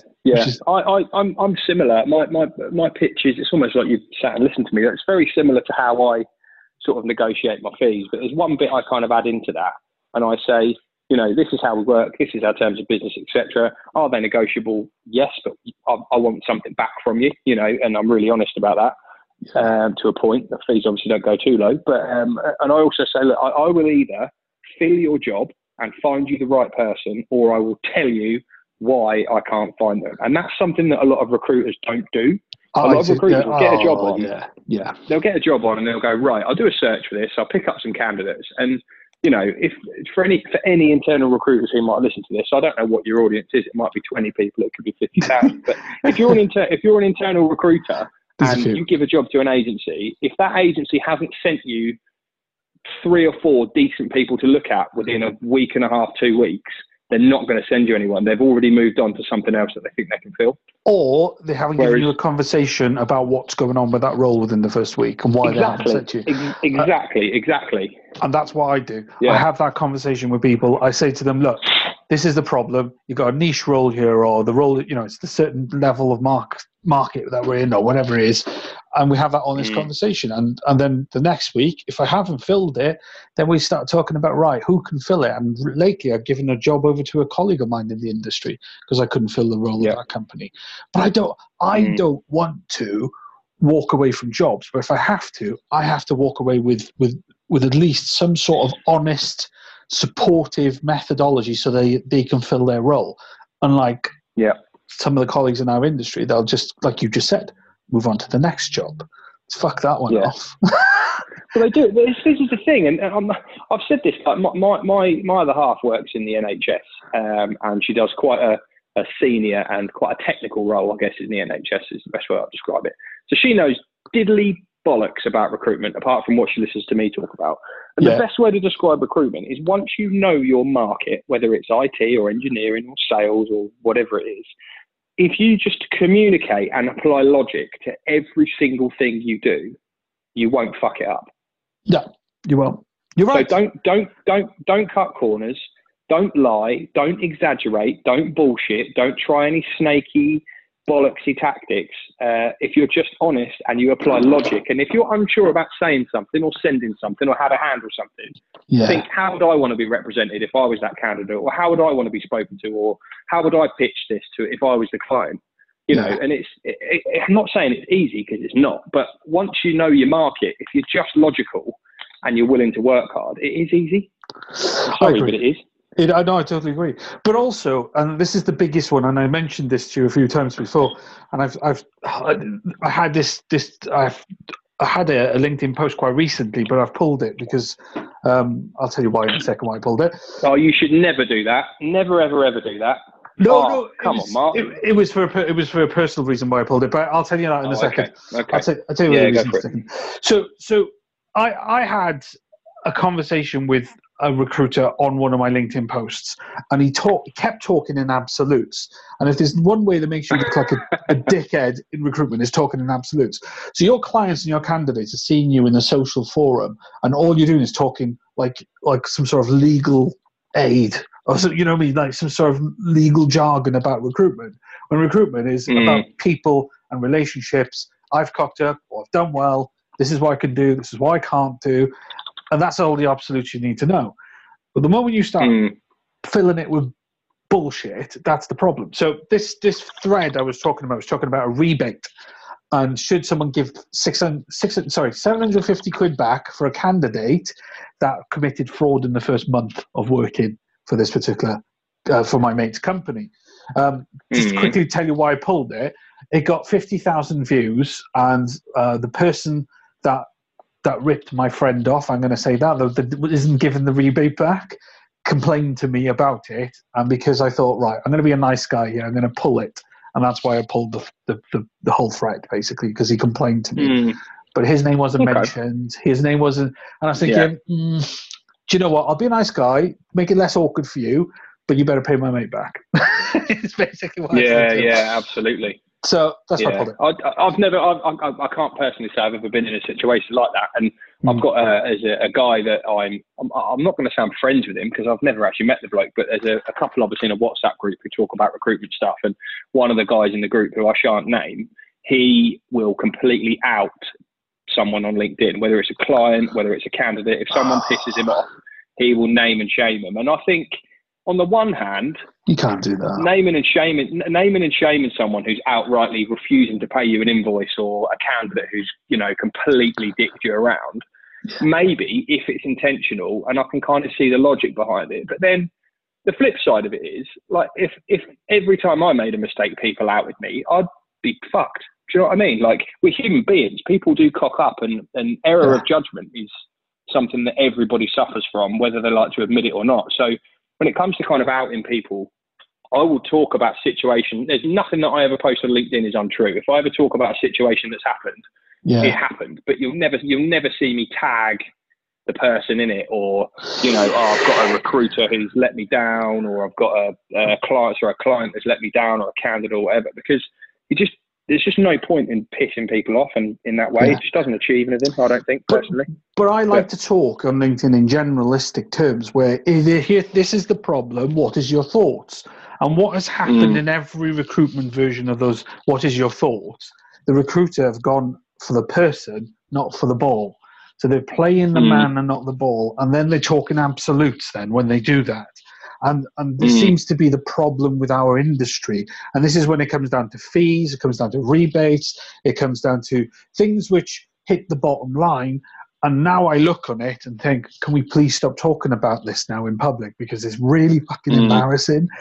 similar. My pitch is, it's almost like you've sat and listened to me. It's very similar to how I sort of negotiate my fees. But there's one bit I kind of add into that, and I say, this is how we work, this is our terms of business, etc. Are they negotiable? Yes, but I want something back from you, and I'm really honest about that to a point. The fees obviously don't go too low. But and I also say, look, I will either fill your job and find you the right person, or I will tell you why I can't find them. And that's something that a lot of recruiters don't do. A lot of recruiters will get a job on. Yeah. They'll get a job on and they'll go, right, I'll do a search for this, I'll pick up some candidates. And if for any internal recruiters who might listen to this, I don't know what your audience is. It might be 20 people. It could be 50,000. But if you're an internal recruiter and you give a job to an agency, if that agency hasn't sent you 3 or 4 decent people to look at within a week and a half, 2 weeks, they're not going to send you anyone. They've already moved on to something else that they think they can fill. Or they haven't given you a conversation about what's going on with that role within the first week and why they haven't sent you. Exactly. And that's what I do. Yeah. I have that conversation with people. I say to them, look, this is the problem. You've got a niche role here, or the role, it's the certain level of market that we're in, or whatever it is. and we have that honest conversation. And then the next week, if I haven't filled it, then we start talking about, right, who can fill it? And lately I've given a job over to a colleague of mine in the industry because I couldn't fill the role of that company. But I don't want to walk away from jobs, but if I have to walk away with at least some sort of honest, supportive methodology so they can fill their role. Unlike some of the colleagues in our industry, they'll just, like you just said, move on to the next job. Fuck that one off. Well, they do. This is the thing, and I've said this. Like my other half works in the NHS, and she does quite a senior and quite a technical role, I guess, in the NHS is the best way I'll describe it. So she knows diddly bollocks about recruitment, apart from what she listens to me talk about. And the best way to describe recruitment is once you know your market, whether it's IT or engineering or sales or whatever it is, if you just communicate and apply logic to every single thing you do, you won't fuck it up. Yeah, you won't. You're right. So don't cut corners. Don't lie. Don't exaggerate. Don't bullshit. Don't try any snaky, bollocksy tactics. If you're just honest and you apply logic, and if you're unsure about saying something or sending something or how to handle something, think, how would I want to be represented if I was that candidate? Or how would I want to be spoken to? Or how would I pitch this to if I was the client? You know, and I'm not saying it's easy because it's not, but once you know your market, if you're just logical and you're willing to work hard, it is easy. I'm sorry, but it is. I know, I totally agree. But also, and this is the biggest one, and I mentioned this to you a few times before, and I had I had a LinkedIn post quite recently, but I've pulled it because I'll tell you why in a second why I pulled it. Oh, you should never do that. Never, ever, ever do that. No, come on, Mark. It was for a personal reason why I pulled it, but I'll tell you that in a second. Okay. I'll tell you in a second. So I had a conversation with a recruiter on one of my LinkedIn posts, and he kept talking in absolutes. And if there's one way that makes you look like a dickhead in recruitment, is talking in absolutes. So your clients and your candidates are seeing you in a social forum, and all you're doing is talking like some sort of legal aid, or so, you know what I mean, like some sort of legal jargon about recruitment. When recruitment is about people and relationships. I've cocked up, or I've done well. This is what I can do. This is what I can't do. And that's all the absolutes you need to know. But the moment you start filling it with bullshit, that's the problem. So this thread I was talking about a rebate. And should someone give 750 quid back for a candidate that committed fraud in the first month of working for this particular, for my mate's company. Just to quickly tell you why I pulled it. It got 50,000 views, and the person that ripped my friend off, I'm going to say that isn't given the rebate back, complained to me about it, and because I thought, right, I'm going to be a nice guy here, I'm going to pull it, and that's why I pulled the whole thread, basically, because he complained to me. But his name wasn't mentioned, his name wasn't, and I was thinking, do you know what, I'll be a nice guy, make it less awkward for you, but you better pay my mate back. It's basically what I said. Yeah, absolutely. So that's what I pulled it. I can't personally say I've ever been in a situation like that. And I've got a guy that I'm not going to sound friends with him because I've never actually met the bloke, but there's a couple of us in a WhatsApp group who talk about recruitment stuff. And one of the guys in the group, who I shan't name, he will completely out someone on LinkedIn, whether it's a client, whether it's a candidate. If someone pisses him off, he will name and shame them. And I think, on the one hand, you can't do that. Naming and shaming someone who's outrightly refusing to pay you an invoice, or a candidate who's, completely dicked you around. Maybe if it's intentional, and I can kind of see the logic behind it. But then the flip side of it is, like, if every time I made a mistake, people outed me, I'd be fucked. Do you know what I mean? Like, we're human beings. People do cock up, and error of judgment is something that everybody suffers from, whether they like to admit it or not. So when it comes to kind of outing people, I will talk about situations. There's nothing that I ever post on LinkedIn is untrue. If I ever talk about a situation that's happened, it happened. But you'll never see me tag the person in it, or I've got a recruiter who's let me down, or I've got a client that's let me down, or a candidate or whatever, because there's just no point in pissing people off, and in that way, it just doesn't achieve anything, I don't think, personally. But I like to talk on LinkedIn in generalistic terms, where this is the problem, what is your thoughts? And what has happened in every recruitment version of those, what is your thoughts? The recruiter have gone for the person, not for the ball. So they're playing the man and not the ball, and then they're talking absolutes then when they do that. And this seems to be the problem with our industry. And this is when it comes down to fees, it comes down to rebates, it comes down to things which hit the bottom line. And now I look on it and think, can we please stop talking about this now in public? Because it's really fucking embarrassing.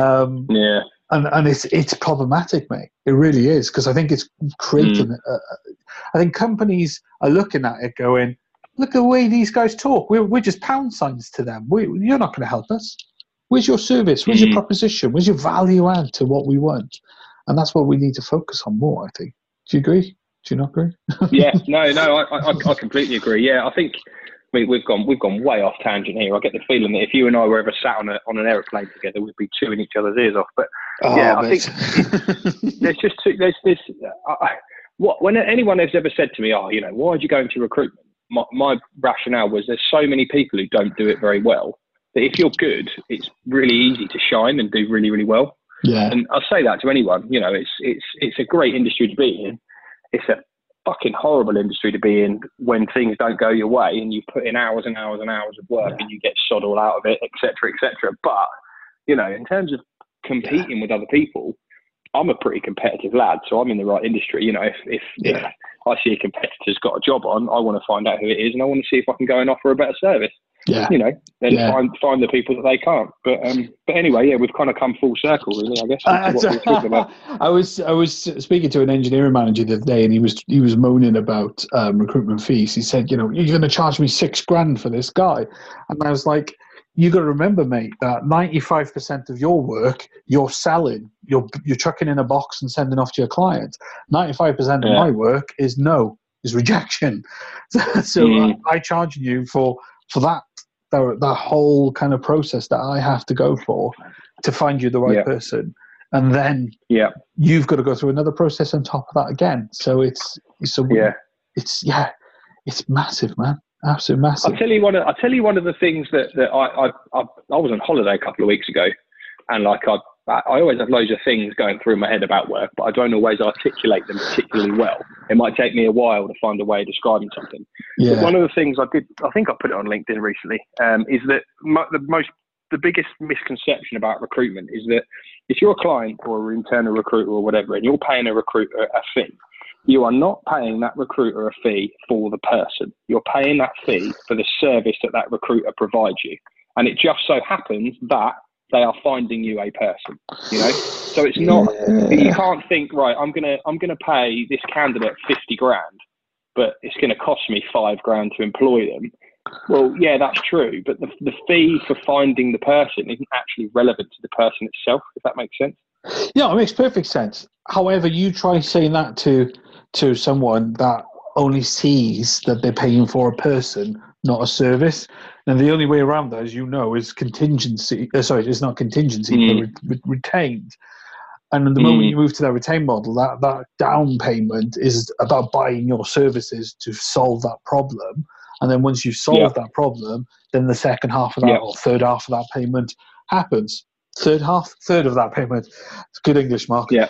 And it's problematic, mate. It really is, because I think it's creating. I think companies are looking at it, going, "Look at the way these guys talk. We're just pound signs to them. You're not going to help us. Where's your service? Where's your proposition? Where's your value add to what we want?" And that's what we need to focus on more, I think. Do you agree? Do you not agree? Yeah, no, I completely agree. Yeah, I think. We've gone way off tangent here. I get the feeling that if you and I were ever sat on an aeroplane together, we'd be chewing each other's ears off. But I think there's this. When anyone has ever said to me, "Oh, why did you go into recruitment?" My rationale was there's so many people who don't do it very well that if you're good, it's really easy to shine and do really, really well. Yeah. And I'll say that to anyone. It's a great industry to be in. It's a fucking horrible industry to be in when things don't go your way and you put in hours and hours and hours of work and you get sod all out of it, etc., etc. But in terms of competing with other people, I'm a pretty competitive lad, so I'm in the right industry. If I see a competitor's got a job on, I want to find out who it is and I want to see if I can go and offer a better service. Find the people that they can't. But anyway, we've kind of come full circle, really, I guess. I was speaking to an engineering manager the other day, and he was moaning about recruitment fees. He said, "You're going to charge me $6,000 for this guy," and I was like, "You got to remember, mate, that 95% of your work you're selling. You're chucking in a box and sending off to your client. 95% of my work is rejection. So I charge you for that whole kind of process that I have to go for to find you the right person, and then you've got to go through another process on top of that again. So it's massive, man, absolutely massive." I'll tell you one of the things that I was on holiday a couple of weeks ago, and I always have loads of things going through my head about work, but I don't always articulate them particularly well. It might take me a while to find a way of describing something. Yeah. But one of the things I did, I think I put it on LinkedIn recently, is that the biggest misconception about recruitment is that if you're a client or an internal recruiter or whatever, and you're paying a recruiter a fee, you are not paying that recruiter a fee for the person. You're paying that fee for the service that recruiter provides you. And it just so happens that they are finding you a person, So it's not, you can't think, right, I'm gonna pay this candidate $50,000, but it's going to cost me $5,000 to employ them. Well, yeah, that's true, but the fee for finding the person isn't actually relevant to the person itself, if that makes sense. Yeah, it makes perfect sense. However, you try saying that to someone that only sees that they're paying for a person, not a service. And the only way around that, as you know, is contingency. It's not contingency, but retained. And the moment you move to that retained model, that down payment is about buying your services to solve that problem. And then once you've solved that problem, then the second half of that or third half of that payment happens. Third of that payment. It's good English, Mark. Yeah.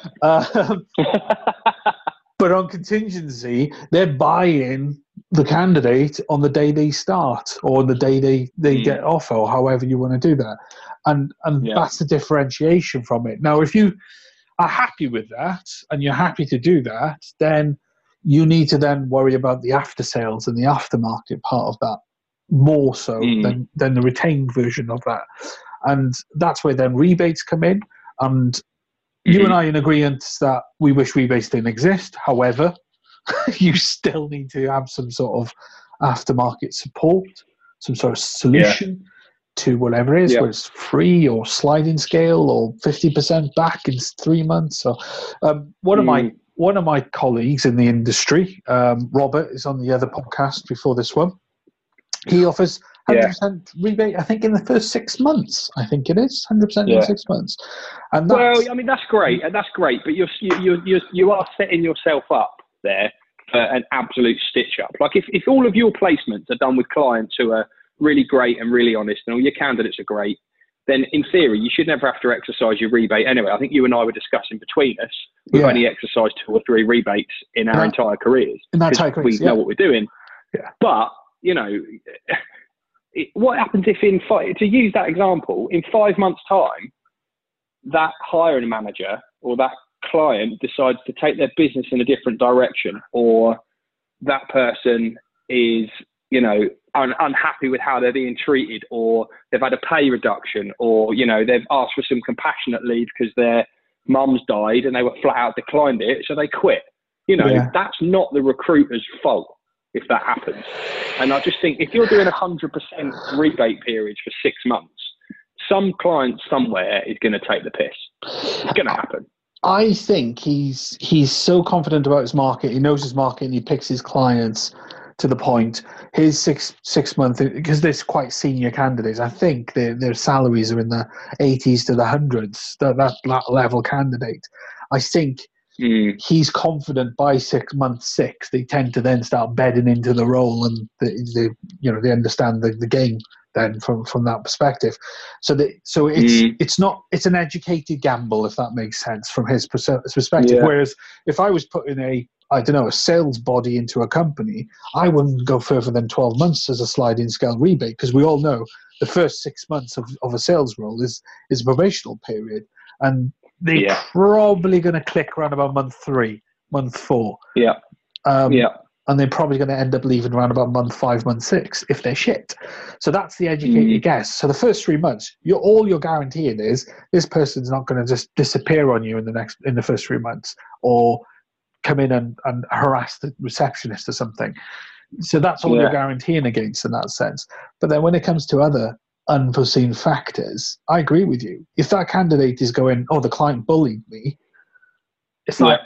But on contingency, they're buying the candidate on the day they start or the day they get offer, or however you want to do that. And that's the differentiation from it. Now, if you are happy with that and you're happy to do that, then you need to then worry about the after sales and the aftermarket part of that more so than the retained version of that. And that's where then rebates come in. And you and I in agreement that we wish rebates didn't exist. However, you still need to have some sort of aftermarket support, some sort of solution to whatever it is, whether it's free or sliding scale or 50% back in 3 months. So one of my colleagues in the industry, Robert, is on the other podcast before this one. He offers 100% rebate, I think, in the first 6 months. I think it is 100% in 6 months. And I mean, that's great, but you are setting yourself up there for an absolute stitch up. Like if all of your placements are done with clients who are really great and really honest, and all your candidates are great, then in theory, you should never have to exercise your rebate anyway. I think you and I were discussing between us, we've only exercised 2 or 3 rebates in our entire careers. We know what we're doing. Yeah. But, you know, what happens if to use that example, in 5 months' time, that hiring manager or that client decides to take their business in a different direction, or that person is, you know, unhappy with how they're being treated, or they've had a pay reduction, or, you know, they've asked for some compassionate leave because their mum's died and they were flat out declined it, so they quit. You know, that's not the recruiter's fault if that happens. And I just think if you're doing 100% rebate periods for 6 months, some client somewhere is going to take the piss. It's going to happen. I think he's so confident about his market. He knows his market and he picks his clients to the point. His six month, because they're quite senior candidates, I think their salaries are in the 80s to the hundreds. That level candidate, I think he's confident by month 6 they tend to then start bedding into the role, and they understand the game then from that perspective. So it's an educated gamble, if that makes sense from his perspective. Whereas if I was putting a sales body into a company, I wouldn't go further than 12 months as a sliding scale rebate, because we all know the first 6 months of a sales role is a probational period, and they're probably going to click around about month 3, month 4. And they're probably going to end up leaving around about month 5, month 6 if they're shit. So that's the educated guess. So the first 3 months, all you're guaranteeing is this person's not going to just disappear on you in the first 3 months, or come in and harass the receptionist or something. So that's all you're guaranteeing against in that sense. But then when it comes to other unforeseen factors, I agree with you. If that candidate is going, oh, the client bullied me, it's like,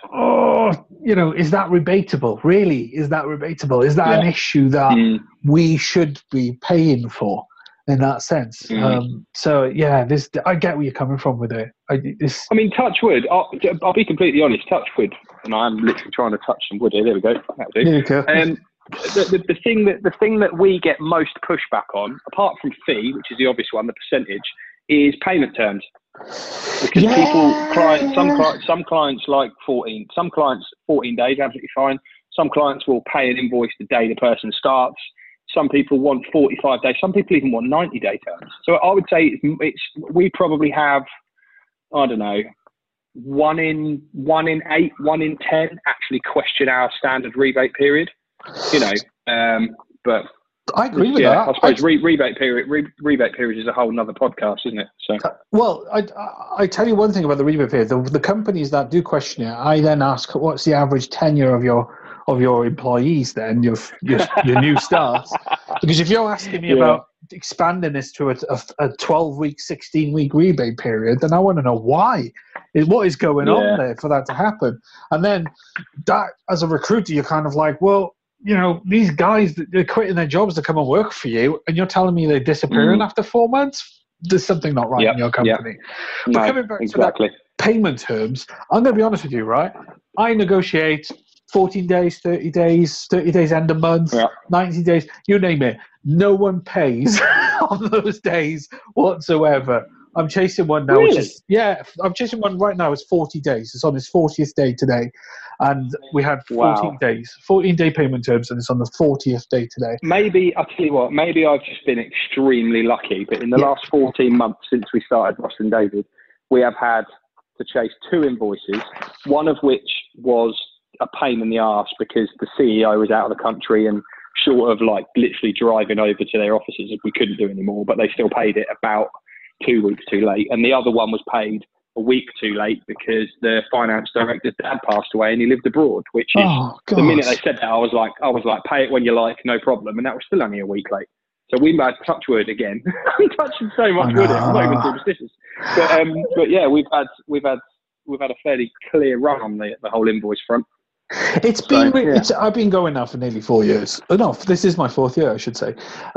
is that rebatable? Really? Is that rebatable? Is that an issue that we should be paying for in that sense? I get where you're coming from with it. I mean, touch wood. I'll be completely honest. Touch wood, and I'm literally trying to touch some wood here. There we go. That'll do. There you go. The thing that we get most pushback on, apart from fee, which is the obvious one, the percentage, is payment terms. Because some clients like 14. Some clients 14 days, absolutely fine. Some clients will pay an invoice the day the person starts. Some people want 45 days. Some people even want 90-day terms. So I would say we probably have, I don't know, 1 in 8, 1 in 10 actually question our standard rebate period. But I agree with that. I suppose rebate period is a whole nother podcast, isn't it? So, well, I tell you one thing about the rebate period. The companies that do question it, I then ask, what's the average tenure of your employees? Then your new starts, because if you're asking me about expanding this to a 12-week, 16-week rebate period, then I want to know why. What is going on there for that to happen? And then that, as a recruiter, you're kind of like, well, these guys, they're quitting their jobs to come and work for you, and you're telling me they're disappearing after 4 months? There's something not right in your company. But coming back to that payment terms, I'm going to be honest with you, right? I negotiate 14 days, 30 days end of month, 90 days, you name it. No one pays on those days whatsoever. I'm chasing one now. Really? I'm chasing one right now. It's 40 days. It's on its 40th day today. And we had 14 days, 14-day payment terms, and it's on the 40th day today. Maybe, I'll tell you what, maybe I've just been extremely lucky, but in the last 14 months since we started Ross and David, we have had to chase 2 invoices, one of which was a pain in the arse because the CEO was out of the country and short of literally driving over to their offices if we couldn't do anymore, but they still paid it about 2 weeks too late. And the other one was paid a week too late because the finance director's dad passed away and he lived abroad, which is the minute they said that, I was like, pay it when you like, no problem. And that was still only a week late. So we made touch wood again. I'm touching so much wood. I'm not even superstitious. But yeah, we've had a fairly clear run on the whole invoice front. I've been going now for nearly 4 years. No, this is my 4th year, I should say.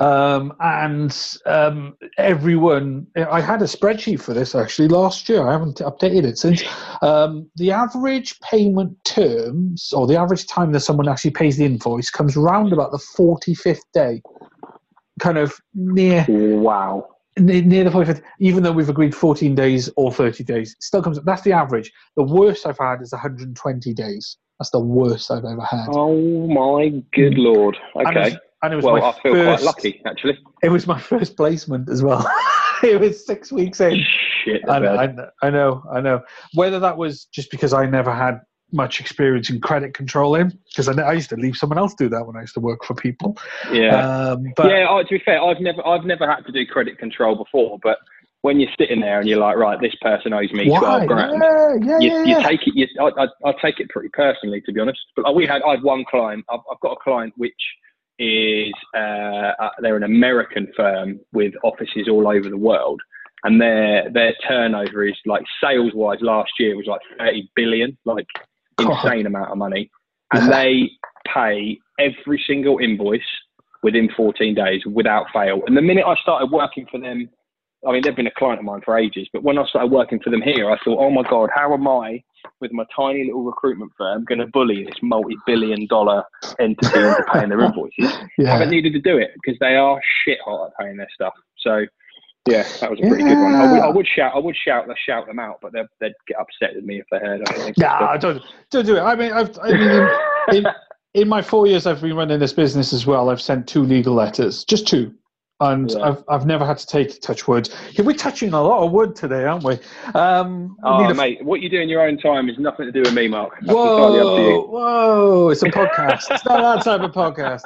Everyone, I had a spreadsheet for this actually last year. I haven't updated it since. The average payment terms, or the average time that someone actually pays the invoice, comes round about the 45th day. Kind of near. Wow. near the 45th, even though we've agreed 14 days or 30 days, it still comes. That's the average. The worst I've had is 120 days. That's the worst I've ever had. Oh my good Lord. Okay. And it was well, I feel quite lucky, actually. It was my first placement as well. It was 6 weeks in. Shit. I know. Whether that was just because I never had much experience in credit controlling, because I used to leave someone else do that when I used to work for people. Yeah. To be fair, I've never had to do credit control before, but when you're sitting there and you're like, right, this person owes me 12 grand. You take it. I take it pretty personally, to be honest. But I had one client. I've got a client which is they're an American firm with offices all over the world, and their turnover is like sales-wise last year was like 30 billion, like insane amount of money, and they pay every single invoice within 14 days without fail. And the minute I started working for them, I mean, they've been a client of mine for ages, but when I started working for them here, I thought, oh my God, how am I, with my tiny little recruitment firm, going to bully this multi-billion-dollar entity into paying their invoices? I haven't needed to do it because they are shit hot at paying their stuff. So, yeah, that was a pretty good one. I would shout them out, but they'd get upset with me if they heard. I think. Nah, don't do it. I mean, in my 4 years I've been running this business as well, I've sent 2 legal letters, just 2. And I've never had to take touch wood. We're touching a lot of wood today, aren't we? Mate, what you do in your own time is nothing to do with me, Mark. That's entirely up to you. Whoa! It's a podcast. It's not that type of podcast.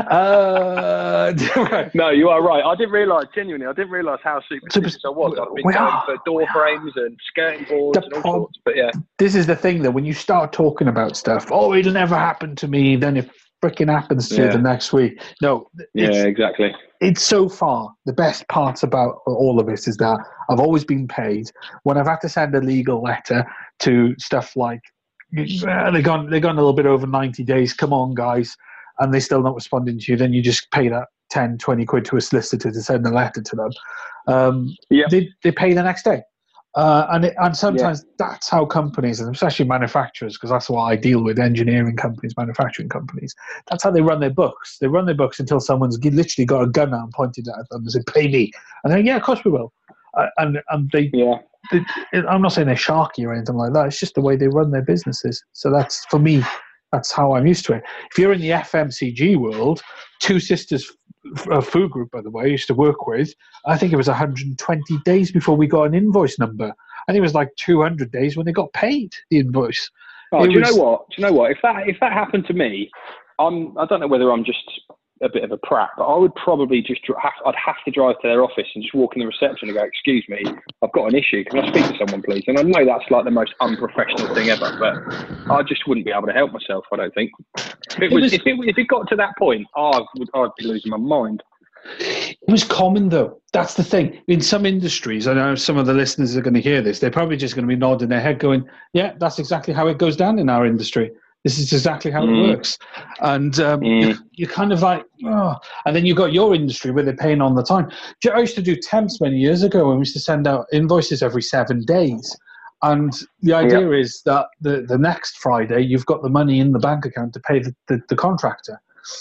No, you are right. I didn't realise how superstitious I was. I've been going for door frames and skirting boards and all sorts. But yeah, this is the thing that when you start talking about stuff, oh, it'll never happen to me. Then it freaking happens to you the next week. No. Exactly. It's so far, the best part about all of this is that I've always been paid. When I've had to send a legal letter to stuff like, they've gone a little bit over 90 days, come on guys, and they're still not responding to you, then you just pay that 10, 20 quid to a solicitor to send a letter to them. They pay the next day. And sometimes that's how companies, and especially manufacturers, because that's what I deal with, engineering companies, manufacturing companies, that's how they run their books. They run their books until someone's literally got a gun out and pointed at them and said, pay me. And then, of course we will. And they, I'm not saying they're sharky or anything like that. It's just the way they run their businesses. So that's, for me, that's how I'm used to it. If you're in the FMCG world, Two Sisters food group, by the way, I used to work with, I think it was 120 days before we got an invoice number. I think it was like 200 days when they got paid the invoice. Oh, do you know what? If that happened to me, I don't know whether I'm just a bit of a prat, but I would probably I'd have to drive to their office and just walk in the reception and go, excuse me, I've got an issue. Can I speak to someone, please? And I know that's like the most unprofessional thing ever, but I just wouldn't be able to help myself, I don't think. If it got to that point, I'd be losing my mind. It was common, though. That's the thing. In some industries, I know some of the listeners are going to hear this, they're probably just going to be nodding their head going, yeah, that's exactly how it goes down in our industry. This is exactly how it works. And you're kind of like, oh. And then you've got your industry where they're paying on the time. I used to do temps many years ago, and we used to send out invoices every 7 days. And the idea is that the next Friday, you've got the money in the bank account to pay the contractor.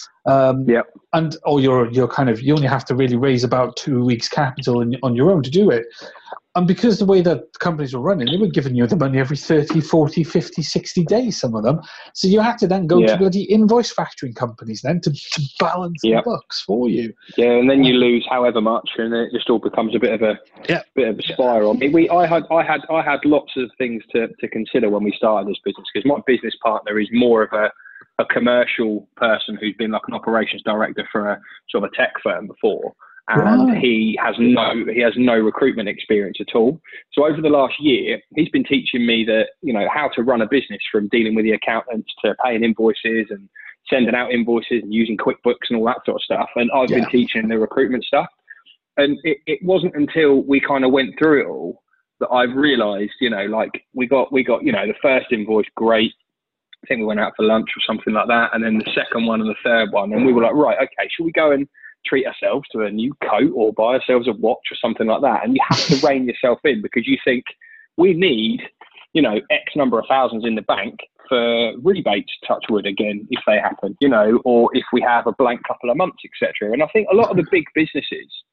And you're kind of, you only have to really raise about 2 weeks capital on your own to do it. And because the way that companies were running, they were giving you the money every 30, 40, 50, 60 days, some of them. So you had to then go to bloody invoice factoring companies then to balance the books for you. Yeah, and then you lose however much, and it just all becomes a bit of a spiral. I mean, I had lots of things to consider when we started this business, because my business partner is more of a commercial person who's been like an operations director for a sort of a tech firm before. And he has no recruitment experience at all. So over the last year, he's been teaching me how to run a business, from dealing with the accountants to paying invoices and sending out invoices and using QuickBooks and all that sort of stuff. And I've been teaching the recruitment stuff. And it wasn't until we kind of went through it all that I've realised, we got the first invoice, great. I think we went out for lunch or something like that. And then the second one and the third one. And we were like, right, okay, should we go and treat ourselves to a new coat or buy ourselves a watch or something like that? And you have to rein yourself in, because you think we need, X number of thousands in the bank for rebates, touch wood again, if they happen, or if we have a blank couple of months, etc. And I think a lot of the big businesses,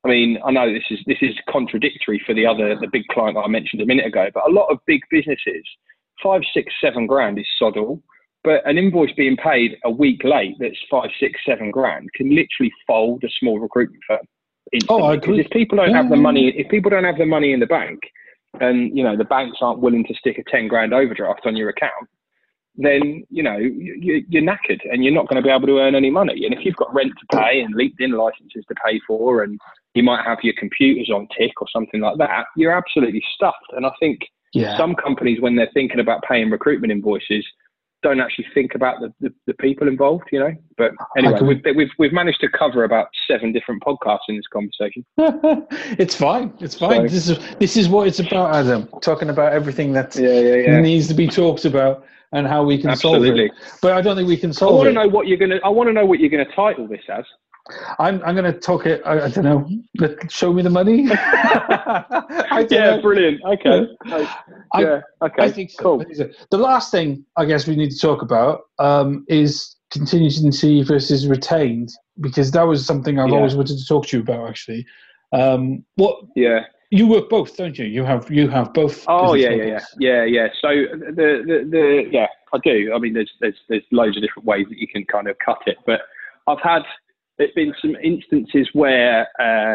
I mean, I know this is contradictory for the big client that I mentioned a minute ago, but a lot of big businesses, 5, 6, 7 grand is sod all. But an invoice being paid a week late that's 5, 6, 7 grand can literally fold a small recruitment firm instantly. Oh, I agree. Because if people don't have the money, in the bank, and the banks aren't willing to stick a 10 grand overdraft on your account, then you're knackered and you're not going to be able to earn any money. And if you've got rent to pay and LinkedIn licenses to pay for, and you might have your computers on tick or something like that, you're absolutely stuffed. And I think some companies, when they're thinking about paying recruitment invoices, don't actually think about the people involved, But anyway, we've managed to cover about 7 different podcasts in this conversation. It's fine. It's fine. So, this is what it's about, Adam. Talking about everything that needs to be talked about and how we can solve it. But I don't think we can solve it. I want to know what you're gonna title this as. I'm going to talk it. I don't know. Show me the money. Brilliant. Okay. Okay. I think so. Cool. The last thing I guess we need to talk about is contingency versus retained, because that was something I've always wanted to talk to you about. Actually, you work both, don't you? You have both. Oh yeah. So I do. I mean, there's loads of different ways that you can kind of cut it, but there's been some instances where,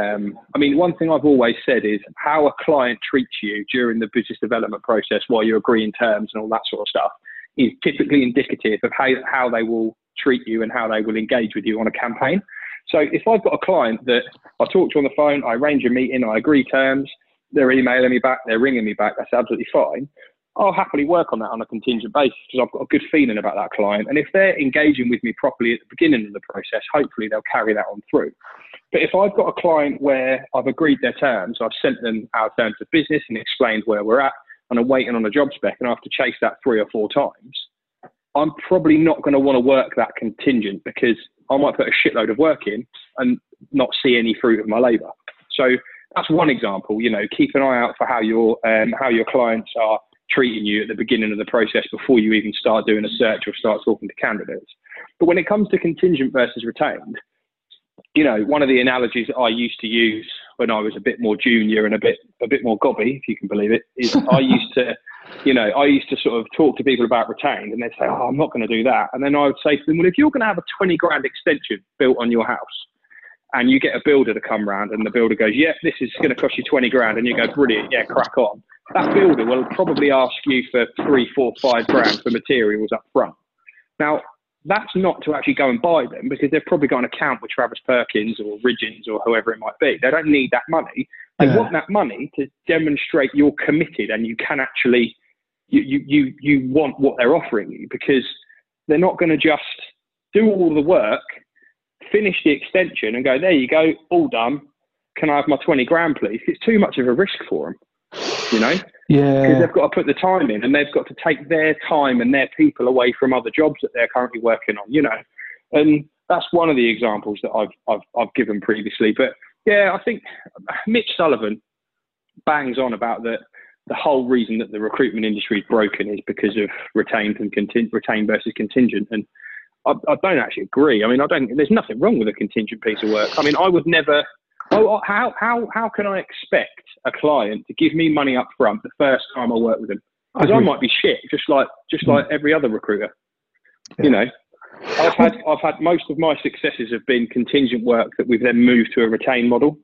one thing I've always said is how a client treats you during the business development process while you're agreeing terms and all that sort of stuff is typically indicative of how they will treat you and how they will engage with you on a campaign. So if I've got a client that I talk to on the phone, I arrange a meeting, I agree terms, they're emailing me back, they're ringing me back, that's absolutely fine. I'll happily work on that on a contingent basis because I've got a good feeling about that client. And if they're engaging with me properly at the beginning of the process, hopefully they'll carry that on through. But if I've got a client where I've agreed their terms, I've sent them our terms of business and explained where we're at, and I'm waiting on a job spec and I have to chase that 3 or 4 times, I'm probably not going to want to work that contingent because I might put a shitload of work in and not see any fruit of my labour. So that's one example. Keep an eye out for how your clients are treating you at the beginning of the process before you even start doing a search or start talking to candidates. But when it comes to contingent versus retained, one of the analogies that I used to use when I was a bit more junior and a bit more gobby, if you can believe it, is I used to sort of talk to people about retained and they'd say, oh, I'm not going to do that. And then I would say to them, well, if you're going to have a 20 grand extension built on your house and you get a builder to come round and the builder goes, yeah, this is going to cost you 20 grand. And you go, brilliant, yeah, crack on. That builder will probably ask you for 3, 4, 5 grand for materials up front. Now, that's not to actually go and buy them because they've probably got an account with Travis Perkins or Ridgeons or whoever it might be. They don't need that money. They want that money to demonstrate you're committed and you can actually, you want what they're offering you, because they're not going to just do all the work, finish the extension and go, there you go, all done. Can I have my 20 grand, please? It's too much of a risk for them. Because they've got to put the time in and they've got to take their time and their people away from other jobs that they're currently working on, and that's one of the examples that I've given previously. But I think Mitch Sullivan bangs on about the whole reason that the recruitment industry is broken is because of retained versus contingent. And I don't actually agree. I mean, there's nothing wrong with a contingent piece of work. I mean, I would never, how can I expect a client to give me money up front the first time I work with them? Because I might be shit, just like every other recruiter. I've had most of my successes have been contingent work that we've then moved to a retained model.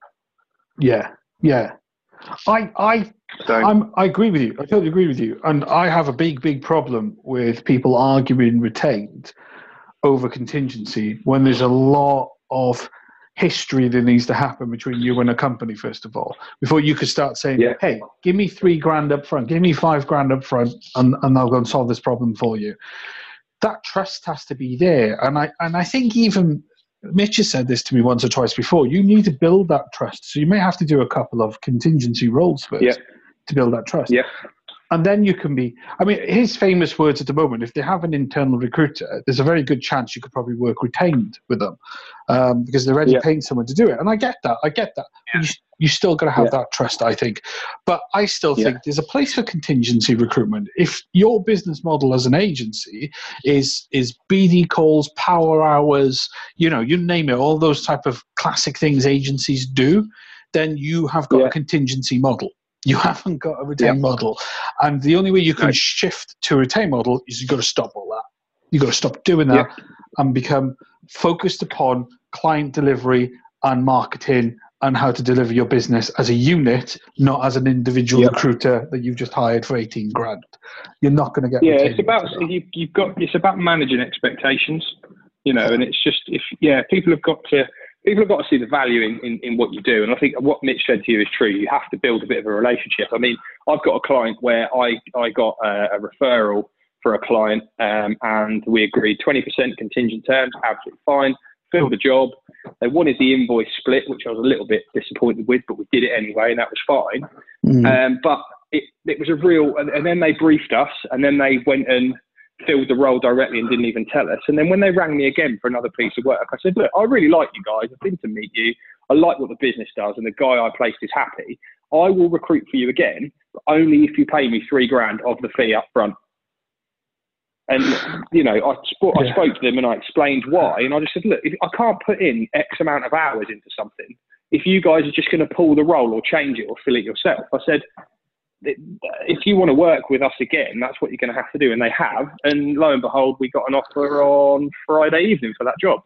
I agree with you. I totally agree with you. And I have a big problem with people arguing retained over contingency when there's a lot of history that needs to happen between you and a company, first of all, before you could start saying, hey, give me 3 grand up front, give me 5 grand up front, and I'll go and solve this problem for you. That trust has to be there. And I think even Mitch has said this to me once or twice before, you need to build that trust. So you may have to do a couple of contingency roles first to build that trust. And then you can be, his famous words at the moment, if they have an internal recruiter, there's a very good chance you could probably work retained with them because they're already paying someone to do it. And I get that. Yeah. You still got to have that trust, I think. But I still think there's a place for contingency recruitment. If your business model as an agency is BD calls, power hours, you name it, all those type of classic things agencies do, then you have got a contingency model. You haven't got a retain model. And the only way you can shift to a retain model is you've got to stop all that. You've got to stop doing that and become focused upon client delivery and marketing and how to deliver your business as a unit, not as an individual recruiter that you've just hired for 18 grand. You're not going to get. It's about it's about managing expectations, and it's just people have got to see the value in what you do. And I think what Mitch said to you is true. You have to build a bit of a relationship. I mean, I've got a client where I got a referral for a client, and we agreed 20% contingent terms, absolutely fine. Filled the job. They wanted the invoice split, which I was a little bit disappointed with, but we did it anyway, and that was fine. But it was a real, and then they briefed us, and then they went and filled the role directly and didn't even tell us. And then when they rang me again for another piece of work, I said, look, I really like you guys. I've been to meet you. I like what the business does, and the guy I placed is happy. I will recruit for you again, but only if you pay me $3,000 of the fee up front. And, I spoke to them and I explained why. And I just said, look, I can't put in X amount of hours into something if you guys are just going to pull the role or change it or fill it yourself. I said, if you want to work with us again, that's what you're going to have to do. And they have. And lo and behold, we got an offer on Friday evening for that job,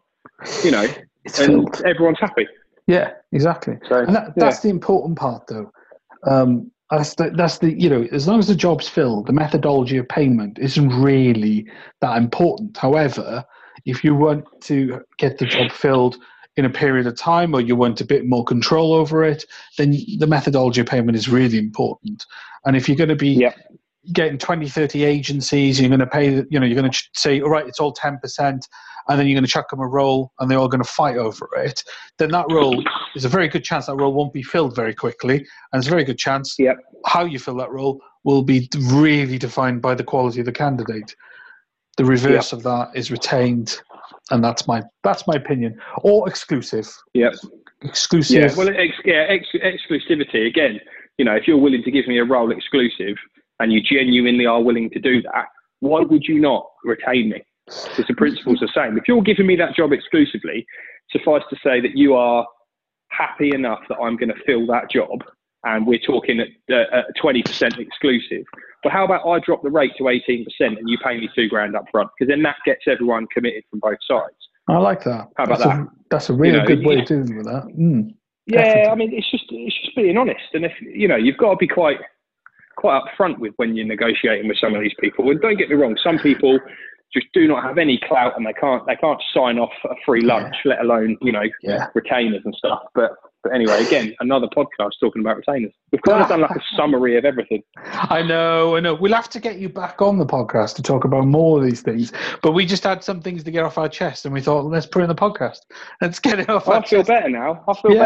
and everyone's happy. Yeah, exactly. So, and that's the important part, though. That's the as long as the job's filled, the methodology of payment isn't really that important. However, if you want to get the job filled in a period of time, or you want a bit more control over it, then the methodology of payment is really important. And if you're going to be getting 20, 30 agencies, you're going to pay, you're going to say, all right, it's all 10%, and then you're going to chuck them a role and they're all going to fight over it, then that role, there's a very good chance that role won't be filled very quickly. And there's a very good chance how you fill that role will be really defined by the quality of the candidate. The reverse of that is retained, and that's my opinion. Or exclusive. Exclusive. Yeah, well, exclusivity, again, if you're willing to give me a role exclusive and you genuinely are willing to do that, why would you not retain me? Because the principle's the same. If you're giving me that job exclusively, suffice to say that you are happy enough that I'm going to fill that job, and we're talking at 20% exclusive. But how about I drop the rate to 18% and you pay me $2,000 up front? Because then that gets everyone committed from both sides. I like that. How about that? That's a really good way of dealing with that. Definitely. I mean, it's just being honest. And if you've got to be quite upfront with when you're negotiating with some of these people. And don't get me wrong, some people just do not have any clout and they can't sign off a free lunch, let alone retainers and stuff. But anyway, again, another podcast talking about retainers. We've kind of done like a summary of everything. I know. We'll have to get you back on the podcast to talk about more of these things. But we just had some things to get off our chest, and we thought, let's put it in the podcast. Let's get it off our chest. I feel better now. I feel good.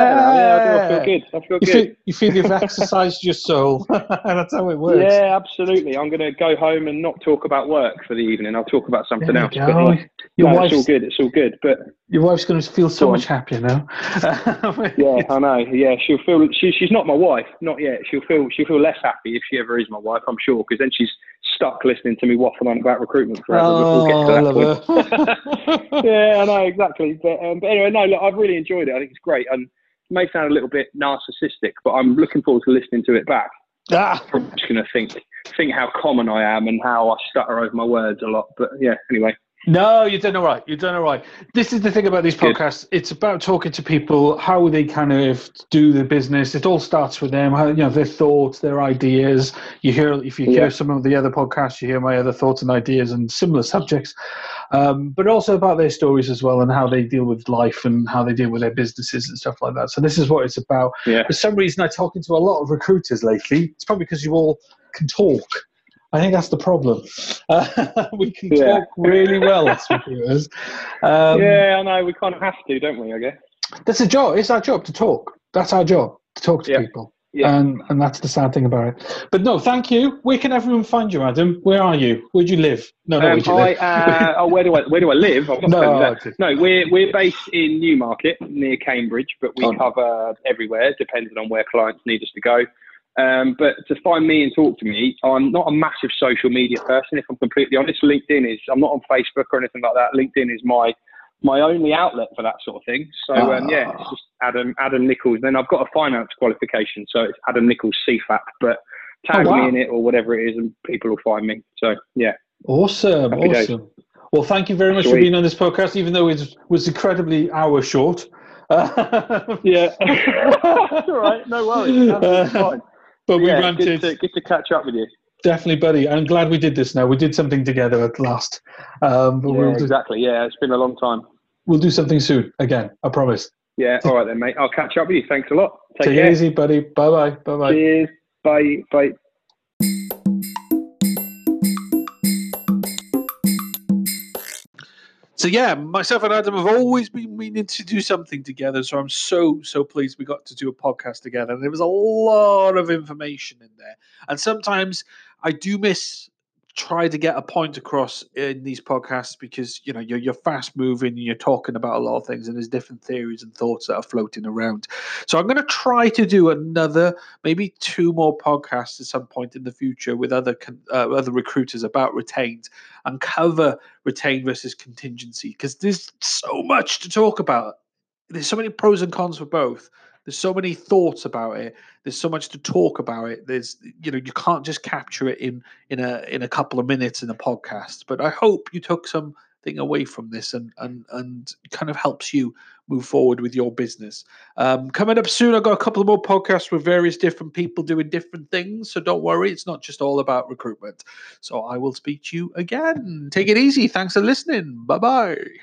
I feel good. You feel you've exercised your soul. That's how it works. Yeah, absolutely. I'm going to go home and not talk about work for the evening. I'll talk about something else. But, it's all good. It's all good. But your wife's going to feel so much happier now. Yeah, I know. Yeah, she'll feel. She's not my wife, not yet. She'll feel less happy if she ever is my wife, I'm sure, because then she's stuck listening to me waffle on about recruitment forever. We'll get to that point. Yeah, I know, exactly. But anyway, no, look, I've really enjoyed it. I think it's great. And it may sound a little bit narcissistic, but I'm looking forward to listening to it back. I'm just going to think how common I am and how I stutter over my words a lot. But yeah, anyway. No, you've done all right. You've done all right. This is the thing about these podcasts. Good. It's about talking to people, how they kind of do the business. It all starts with them, how, their thoughts, their ideas. If you hear some of the other podcasts, you hear my other thoughts and ideas on similar subjects, but also about their stories as well and how they deal with life and how they deal with their businesses and stuff like that. So this is what it's about. Yeah. For some reason, I'm talking to a lot of recruiters lately. It's probably because you all can talk. I think that's the problem. We can talk really well as recruiters. I know. We kind of have to, don't we, I guess? That's a job. It's our job to talk. That's our job, to talk to people. Yeah. And that's the sad thing about it. But no, thank you. Where can everyone find you, Adam? Where are you? Where do you live? No, where do you live? Where do I live? No, we're based in Newmarket, near Cambridge, but we cover everywhere, depending on where clients need us to go. But to find me and talk to me, I'm not a massive social media person, if I'm completely honest. I'm not on Facebook or anything like that. LinkedIn is my my only outlet for that sort of thing. So yeah, it's just Adam Nichols. Then I've got a finance qualification, so it's Adam Nichols CFAP. But tag me in it or whatever it is, and people will find me. So yeah, awesome. Well, thank you very much for being on this podcast, even though it was incredibly hour short. Yeah, that's all right. No worries. Fine. But we yeah, ranted. Good to catch up with you. Definitely, buddy. I'm glad we did this now. We did something together at last. Exactly. Yeah, it's been a long time. We'll do something soon. Again, I promise. Yeah, all right then, mate. I'll catch up with you. Thanks a lot. Take it easy, buddy. Bye-bye. Bye-bye. Cheers. Bye. Bye. So yeah, myself and Adam have always been meaning to do something together. So I'm so pleased we got to do a podcast together. And there was a lot of information in there. And sometimes I do try to get a point across in these podcasts because you're fast moving and you're talking about a lot of things and there's different theories and thoughts that are floating around. So I'm going to try to do maybe 2 more podcasts at some point in the future with other recruiters about retained and cover retained versus contingency, because there's so much to talk about. There's so many pros and cons for both. There's so many thoughts about it. There's so much to talk about it. You can't just capture it in a couple of minutes in a podcast. But I hope you took something away from this and kind of helps you move forward with your business. Coming up soon, I've got a couple of more podcasts with various different people doing different things. So don't worry, it's not just all about recruitment. So I will speak to you again. Take it easy. Thanks for listening. Bye-bye.